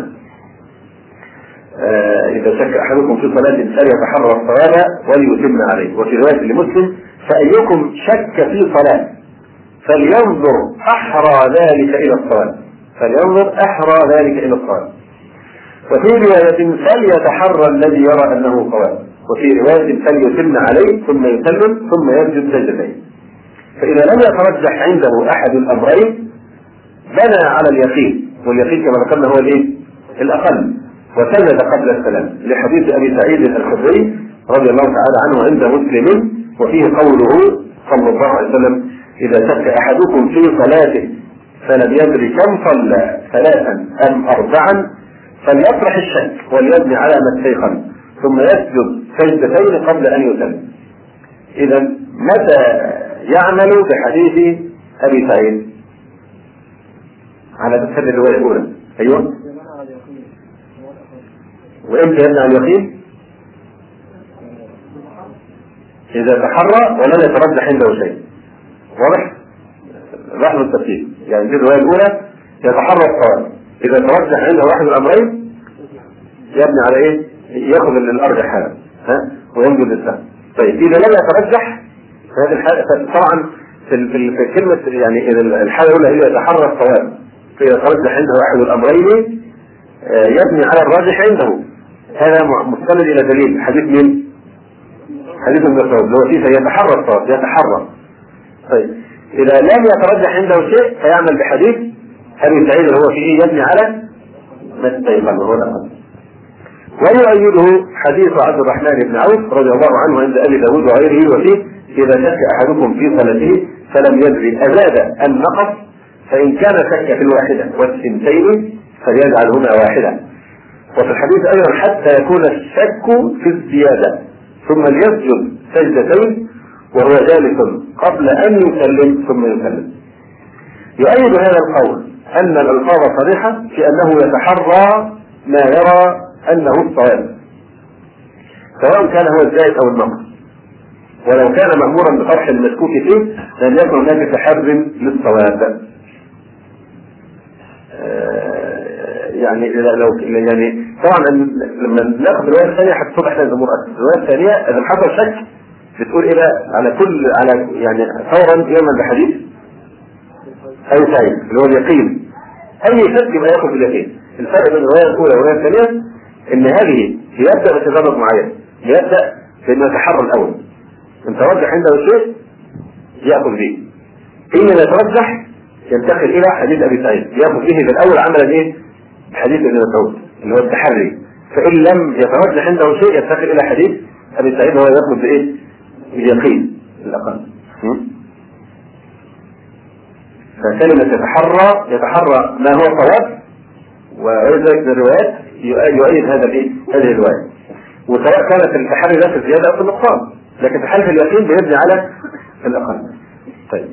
آه إذا شك أحدكم في صلاة فليتحرى الصواب وليتم عليه. وفي رواية لمسلم فأيكم شك في صلاة فلينظر أحرى ذلك إلى الصواب، فلينظر أحرى ذلك إلى الصواب. وفي رواية فليتحرى الذي يرى أنه صواب، وفي رواية فليتم عليه ثم يسلم ثم يسجد سجدتين. فإذا لم يترجح عنده أحد الأمرين بنى على اليقين، واليقين كما ذكرنا هو الإيه؟ الأقل، وسجد قبل السلام لحديث أبي سعيد الخدري رضي الله تعالى عنه عند مسلم، وفيه قوله صلى الله عليه وسلم إذا شك أحدكم في صلاته فلم يدري كم صلى ثلاثا أم أربعا فليطرح الشك وليبني على ما استيقن ثم يسجد سجدتين قبل أن يسلم. إذا متى يعمل بحديث أبي سعيد؟ على تفسير الرواية الأولى. أيوة. وإمتى يبني على اليقين؟ إذا تحرى ولم يترجح عنده شيء. واضح؟ لاحظوا التفسير. يعني في الرواية الأولى يتحرى الصواب، إذا ترجح عنده واحد الأمرين يبني على إيه؟ يأخذ الأرجح هذا، ها؟ وينجد السهم. طيب إذا لم يترجح هذه الحالة طبعا في في كلمة يعني الحالة الأولى هي يتحرى الصواب، فإذا ترجح عنده واحد الأمرين يبني على الراجح عنده. هذا مستند إلى دليل حديث من حديث ابن مسعود اللي هو فيه يتحرى الصواب، يتحرى. طيب إذا لم يترجح عنده شيء فيعمل بحديث أبي سعيد اللي هو فيه يبني على ما استيقن وهو الأقل. ويؤيده حديث عبد الرحمن بن عوف رضي الله عنه عند أبي داود وغيره، وفيه إذا شك أحدكم في صلاته فلم يدري أزاد أم نقص فإن كان شك في الواحدة والثنتين فليجعلهما واحدة. وفي الحديث أيضا حتى يكون الشك في الزيادة ثم ليسجد سجدتين وهو جالس قبل أن يسلم ثم يسلم. يؤيد هذا القول أن الألفاظ صريحة في أنه يتحرى ما يرى أنه الصواب سواء كان هو الزائد أو النقص، ولو كان مأمورا بطرح المشكوك فيه لن يكن هناك تحري للصواب. يعني لو يعني طبعا لما ناخذ الروايه الثانيه هتتضح لنا الامور اكثر. الروايه الثانيه اذا حصل شك بتقول ايه بقى على كل على يعني فورا يعمل بحديث اي سعيد اللي هو اليقين. اي شك يبقى ياخذ باليقين. الفرق بين الروايه الاولى والروايه الثانيه ان هذه يبدا بتدرج معين، يبدا بانه يتحرى الاول، ان ترجح عنده شيء ياخذ به، ان يترجح ينتقل الى حديث ابي سعيد ياخذ به بالاول عملا ايه؟ حديث ابن مسعود اللي هو التحري. فان لم يترجح عنده شيء ينتقل الى حديث ابي سعيد وهو ياخذ بايه؟ باليقين الاقل. فكلمه يتحرى يتحرى ما هو صواب، وذلك من الروايات يؤيد هذا الايه؟ هذه الروايه. وسواء كانت التحري ده في الزياده او في النقصان، لكن تحري اليقين بيبني على الاقل. طيب.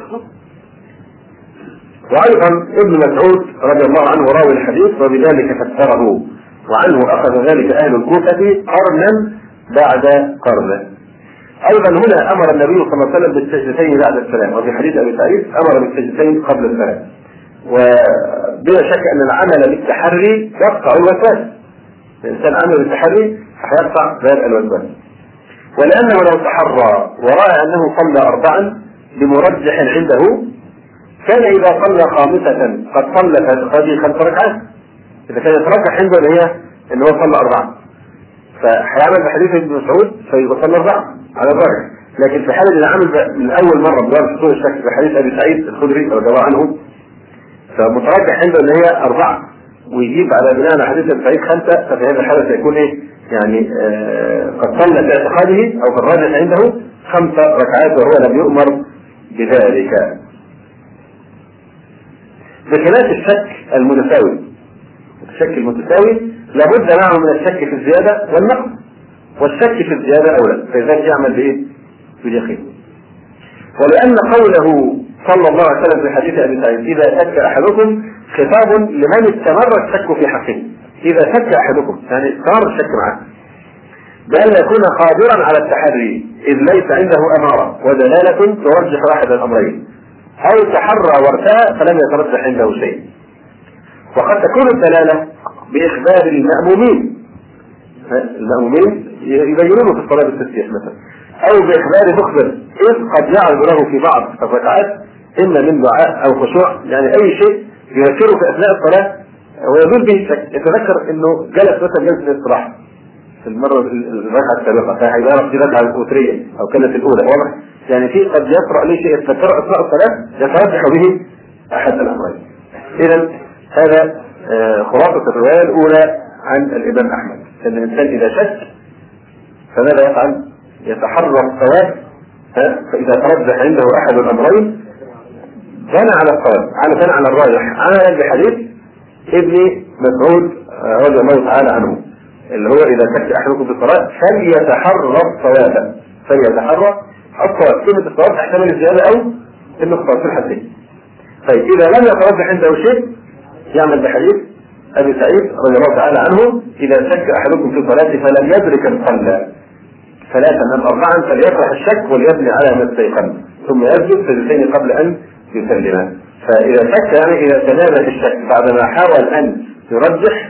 وأيضا ابن مسعود رضي الله عنه راوي الحديث وبذلك فسره، وعنه أخذ ذلك أهل الكوفة قرنا بعد قرن. ايضا هنا امر النبي صلى الله عليه وسلم بالسجدتين بعد السلام، وفي حديث ابي سعيد امر بالسجدتين قبل السلام. وبلا شك ان العمل بالتحري يقطع الوسواس، الانسان عمل بالتحري هيقطع باب الوسواس. ولانه لو تحرى وراى انه صلى اربعا بمرجح عنده كان اذا صلى خامسه قد صلى هذه خمس ركعات، اذا كان يترجح عنده ان هي ان هو صلى اربعه فهيعمل بحديث ابن مسعود فيبقى صلى اربعه على الراجح. لكن في حاله اذا عمل من اول مره بدون حصول الشك بحديث ابي سعيد الخدري رضي الله عنه فمترجح عنده ان هي اربعه ويجيب على بناء على حديث ابي سعيد خمسه، ففي هذه الحاله سيكون ايه؟ يعني آه قد صلى في اعتقاده او في الراجح عنده خمس ركعات وهو لم يؤمر بذلك. بخلاف الشك المتساوي، الشك المتساوي لابد معه من الشك في الزياده والنقص، والشك في الزياده اولى، فلذلك يعمل بايه؟ باليقين. ولان قوله صلى الله عليه وسلم في حديث ابي سعيد اذا شك احدكم خطاب لمن استمر الشك في حقه، اذا شك احدكم يعني استمر الشك معه بأن يكون قادرا على التحري اذ ليس عنده اماره ودلاله ترجح احد الامرين، او تحرى وارتاء فلم يترجح عنده شيء. وقد تكون الدلاله باخبار المأمومين، المأمومين يبينونه في الصلاه بالتسبيح مثلا، او باخبار مخبر اذ قد يعرض له في بعض الركعات اما من دعاء او خشوع، يعني اي شيء يذكره في اثناء الصلاه ويزول به الشك، يتذكر انه جلس مثلا جلسه الاستراحه في المره الركعه السابقه فهيعرف دي ركعه الوتريه او كانت الاولى، واضح؟ يعني في قد يقرا ليه شيء يتذكره اثناء الصلاه يترجح به احد الامرين. اذا هذا خلاصه الروايه الاولى عن الامام احمد، ان الانسان اذا شك فماذا يفعل؟ يتحرى الصواب، فاذا ترجح عنده احد الامرين بنى على الصواب، على بنى على الراجح، على بحديث ابن مسعود رضي الله تعالى عنه اللي هو اذا شك احدكم في الصلاه فليتحرى الصواب، فليتحرى الصواب. كلمه الصواب تحتمل الزياده او النقصان في الحدين. طيب اذا لم يترجح عنده شيء يعمل بحديث ابي سعيد رضي الله تعالى عنه اذا شك احدكم في صلاته فلم يدرك الصلاه ثلاثا ام اربعا فليطرح الشك وليبني على ما استيقن ثم يسجد سجدتين قبل ان يسلم. فاذا شك يعني اذا تنابه الشك بعدما حاول ان يرجح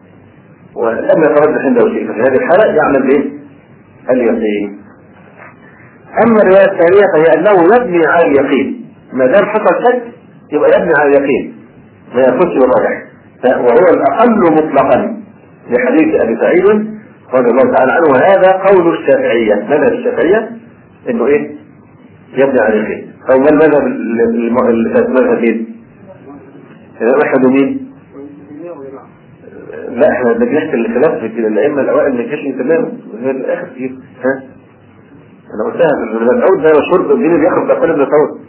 ولم يترجح عنده شيء ففي هذه الحاله يعمل بايه؟ اليقين. اما الروايه الثانيه فهي انه يبني على اليقين، ما دام حصل شك يبقى يبني على اليقين ما يخش بالراجح، وهو الاقل مطلقا لحديث ابي سعيد رضي الله تعالى عنه. وهذا قول الشافعيه، مذهب الشافعيه انه ايه؟ يبني على اليقين. او ما المذهب اللي فات مذهب مين؟ احد مين؟ لا احنا نجحت الخلاف في الائمه الاوائل ما كانش تماما غير الاخر فيه. ها انا قلتها في ابن مسعود ده مشهور مين اللي ياخذ بقول ابن مسعود؟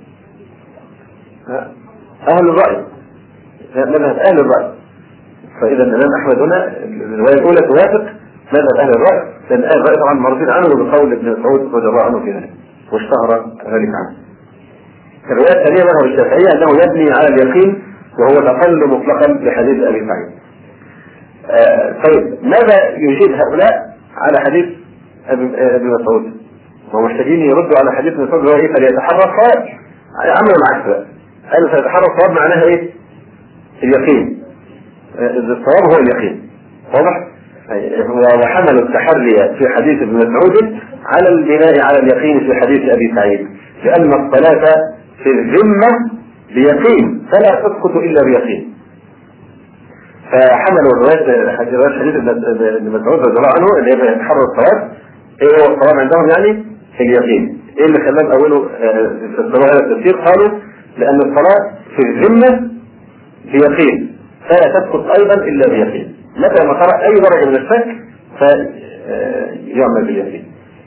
اهل الراي، مذهب اهل الراي. فاذا الامام احمد هنا الروايه الاولى توافق مذهب اهل الراي، لان اهل الراي طبعا معروفين عنه بقول ابن مسعود رضي الله عنه في ذلك واشتهر ذلك عنه. الروايه الثانيه مذهب الشافعيه انه يبني على اليقين وهو الاقل مطلقا لحديث ابي سعيد. آه طيب ماذا يجيب هؤلاء على حديث ابي مسعود؟ هم محتاجين يردوا على حديث ابن مسعود هو ايه؟ فليتحرى الصواب. عملوا العكس بقى، قالوا فليتحرى الصواب معناها ايه؟ اليقين. آه الصواب هو اليقين، واضح؟ وحملوا التحري في حديث ابن مسعود على البناء على اليقين في حديث ابي سعيد، لان الصلاه في الذمه بيقين فلا تسقط الا بيقين. فحملوا الروايه حديث ابن مسعود رضي الله عنه اللي هي يتحرى الصواب. ايه هو الصواب عندهم؟ يعني اليقين. ايه اللي خلاهم اولوا في الصلاه هذا التفسير؟ قالوا لان الصلاه في الذمه بيقين فلا تسقط ايضا الا بيقين، متى ما ترى اي درجه من الشك فيعمل باليقين.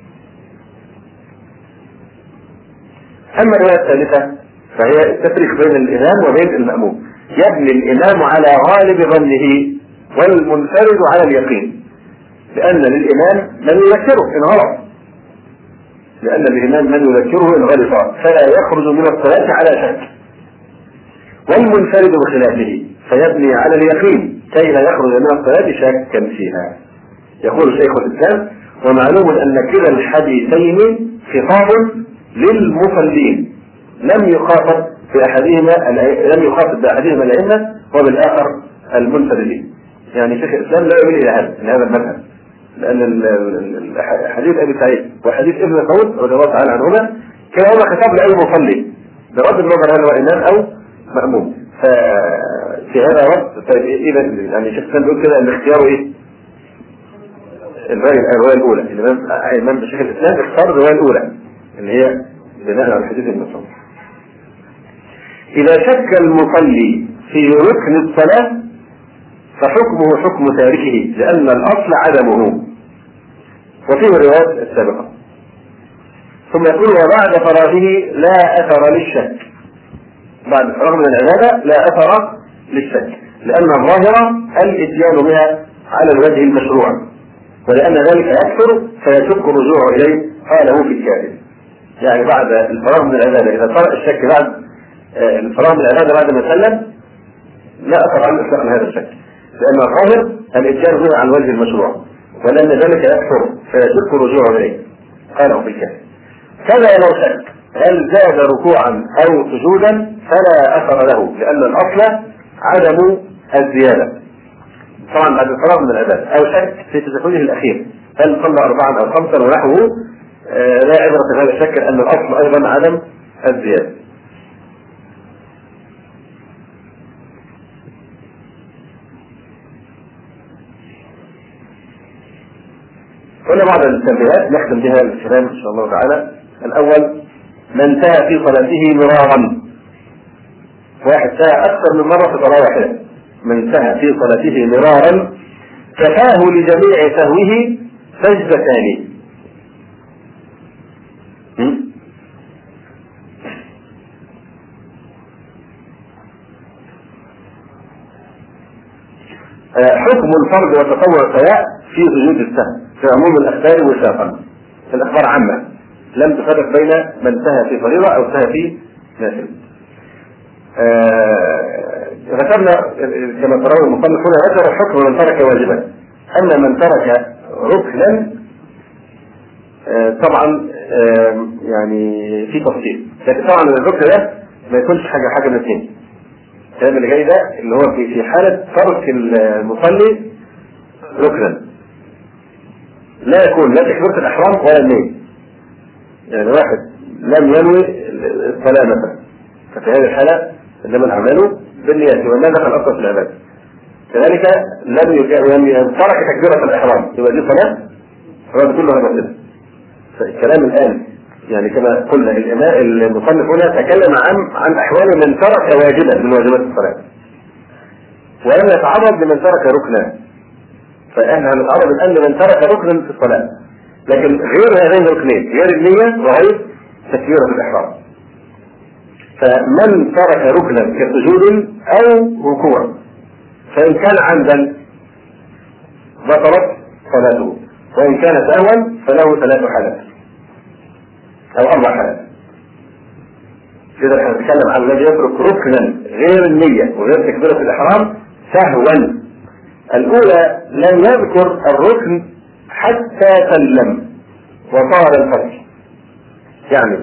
اما الروايه الثالثه فهي التفريق بين الامام وبين المأموم. يبني الامام على غالب ظنه والمنفرد على اليقين، لان للامام من يذكره ان غلط، لان الامام من يذكره ان غلط فلا يخرج من الصلاه على شك، والمنفرد بخلافه فيبني على اليقين كي لا يخرج من الصلاه شكا فيها. يقول شيخ الاسلام ومعلوم أن كلا الحديثين خطاب للمصلين، لم يخاطب بأحدهما لم يخاطب بأحدهما الأئمة وبالآخر المنفردين. يعني شيخ الإسلام لا يميل إلى هذا من هذا المذهب، لأن حديث أبي سعيد وحديث ابن مسعود رضي الله تعالى عنهما كلاهما خطاب لأي مصلي بغض النظر هل هو إمام أو مأموم. ففي هذا الوقت إذا يعني شيخ الإسلام بيقول كده أن اختياره إيه؟ الرواية الأولى. الإمام الإمام شيخ الإسلام اختار الرواية الأولى اللي هي بناء على حديث ابن مسعود. إذا شك المصلي في ركن الصلاة فحكمه حكم تاركه لأن الأصل عدمه، وفيه الروايات السابقة. ثم يقول وبعد فراغه لا أثر للشك، بعد فراغ من العبادة لا أثر للشك، لأن الظاهرة الإتيان بها على الوجه المشروع، ولأن ذلك يكثر فيشك الرجوع إليه قاله في الكافر. يعني بعد الفراغ من العبادة إذا طرأ الشك بعد الفراغ من العبادة بعد ما سلم لا أثر عن إطلاق هذا الشك، لأن الظاهر الإتيان بها على الوجه المشروع، ولأن ذلك يكثر فيشك الرجوع إليه قاله في الكافر. كذا لو شك هل زاد ركوعا أو سجودا فلا أثر له، لأن الأصل عدم الزيادة طبعا بعد الفراغ من العبادة، أو شك في تشهده الأخير هل صلى أربعا أو خمسا ونحوه آه لا عبرة في هذا الشك، أن الأصل أيضا عدم الزيادة. قلنا بعض التنبيهات نختم بها الكلام إن شاء الله تعالى. الأول من انتهى في صلاته مرارا، واحد ساعة أكثر من مرة في صلاة واحدة، من انتهى في صلاته مرارا كفاه لجميع سهوه سجدتان. حكم الفرض والتطوع سواء في سجود السهو في عموم الأخبار وفاقا. الأخبار عامة لم تفرق بين من انتهى في فريضة أو انتهى في نافلة. آه ذكرنا كما ترون المصنف هنا ذكر حكم من ترك واجبا، أما من ترك ركنا آه طبعا آه يعني في تفصيل، لكن طبعا الركن ده ما يكونش حاجة حاجة من اثنين. الكلام اللي جاي ده اللي هو في في حالة ترك المصلي ركنا لا يكون لا تكبيرة الإحرام ولا النية. يعني واحد لم ينوي الصلاة مثلا، ففي هذه الحالة إنما الأعمال بالنيات وما دخل أصلا في العبادة. كذلك لم ترك تكبيرة الإحرام يبقى دي صلاة الصلاة كلها باطلة. فالكلام الآن يعني كما قلنا الإمام المصنف هنا تكلم عن عن أحوال من ترك واجبا من واجبات الصلاة ولم يتعرض لمن ترك ركنا. فإحنا هنتعرض الآن لمن ترك ركنا في الصلاة، لكن غير هذين الركنين غير النية وغير تكبيرة الإحرام. فمن ترك ركنا كسجود أو ركوع فإن كان عمدا بطلت صلاته، وإن كان سهوا فله ثلاث حالات أو أربع حالات. إذا احنا نتكلم عن الذي يترك ركنا غير النية وغير تكبيرة الإحرام سهوا. الأولى لم يذكر الركن حتى سلم وطال الفجر، يعني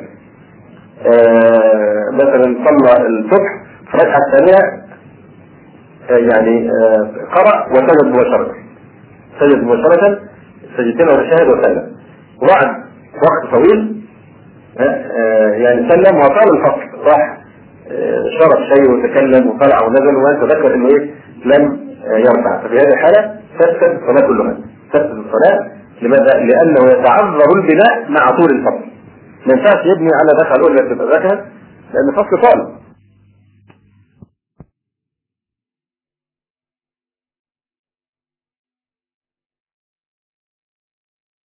آه مثلا صلى الصبح في الركعة الثانية آه يعني آه قرأ وسجد مباشرة سجد مباشرة سجدتين وشاهد وسلم، وبعد وقت طويل آه يعني سلم وطال الفجر راح آه شرب شيء وتكلم وطلع ونزل وتذكر انه ايه لم يرفع. ففي هذه الحالة تفسد الصلاة كلها، تفسد الصلاة. لماذا؟ لأنه يتعذر البناء مع طول الفصل. ما ينفعش يبني على دخل الأولى تبقى ذكر لأن الفصل طال،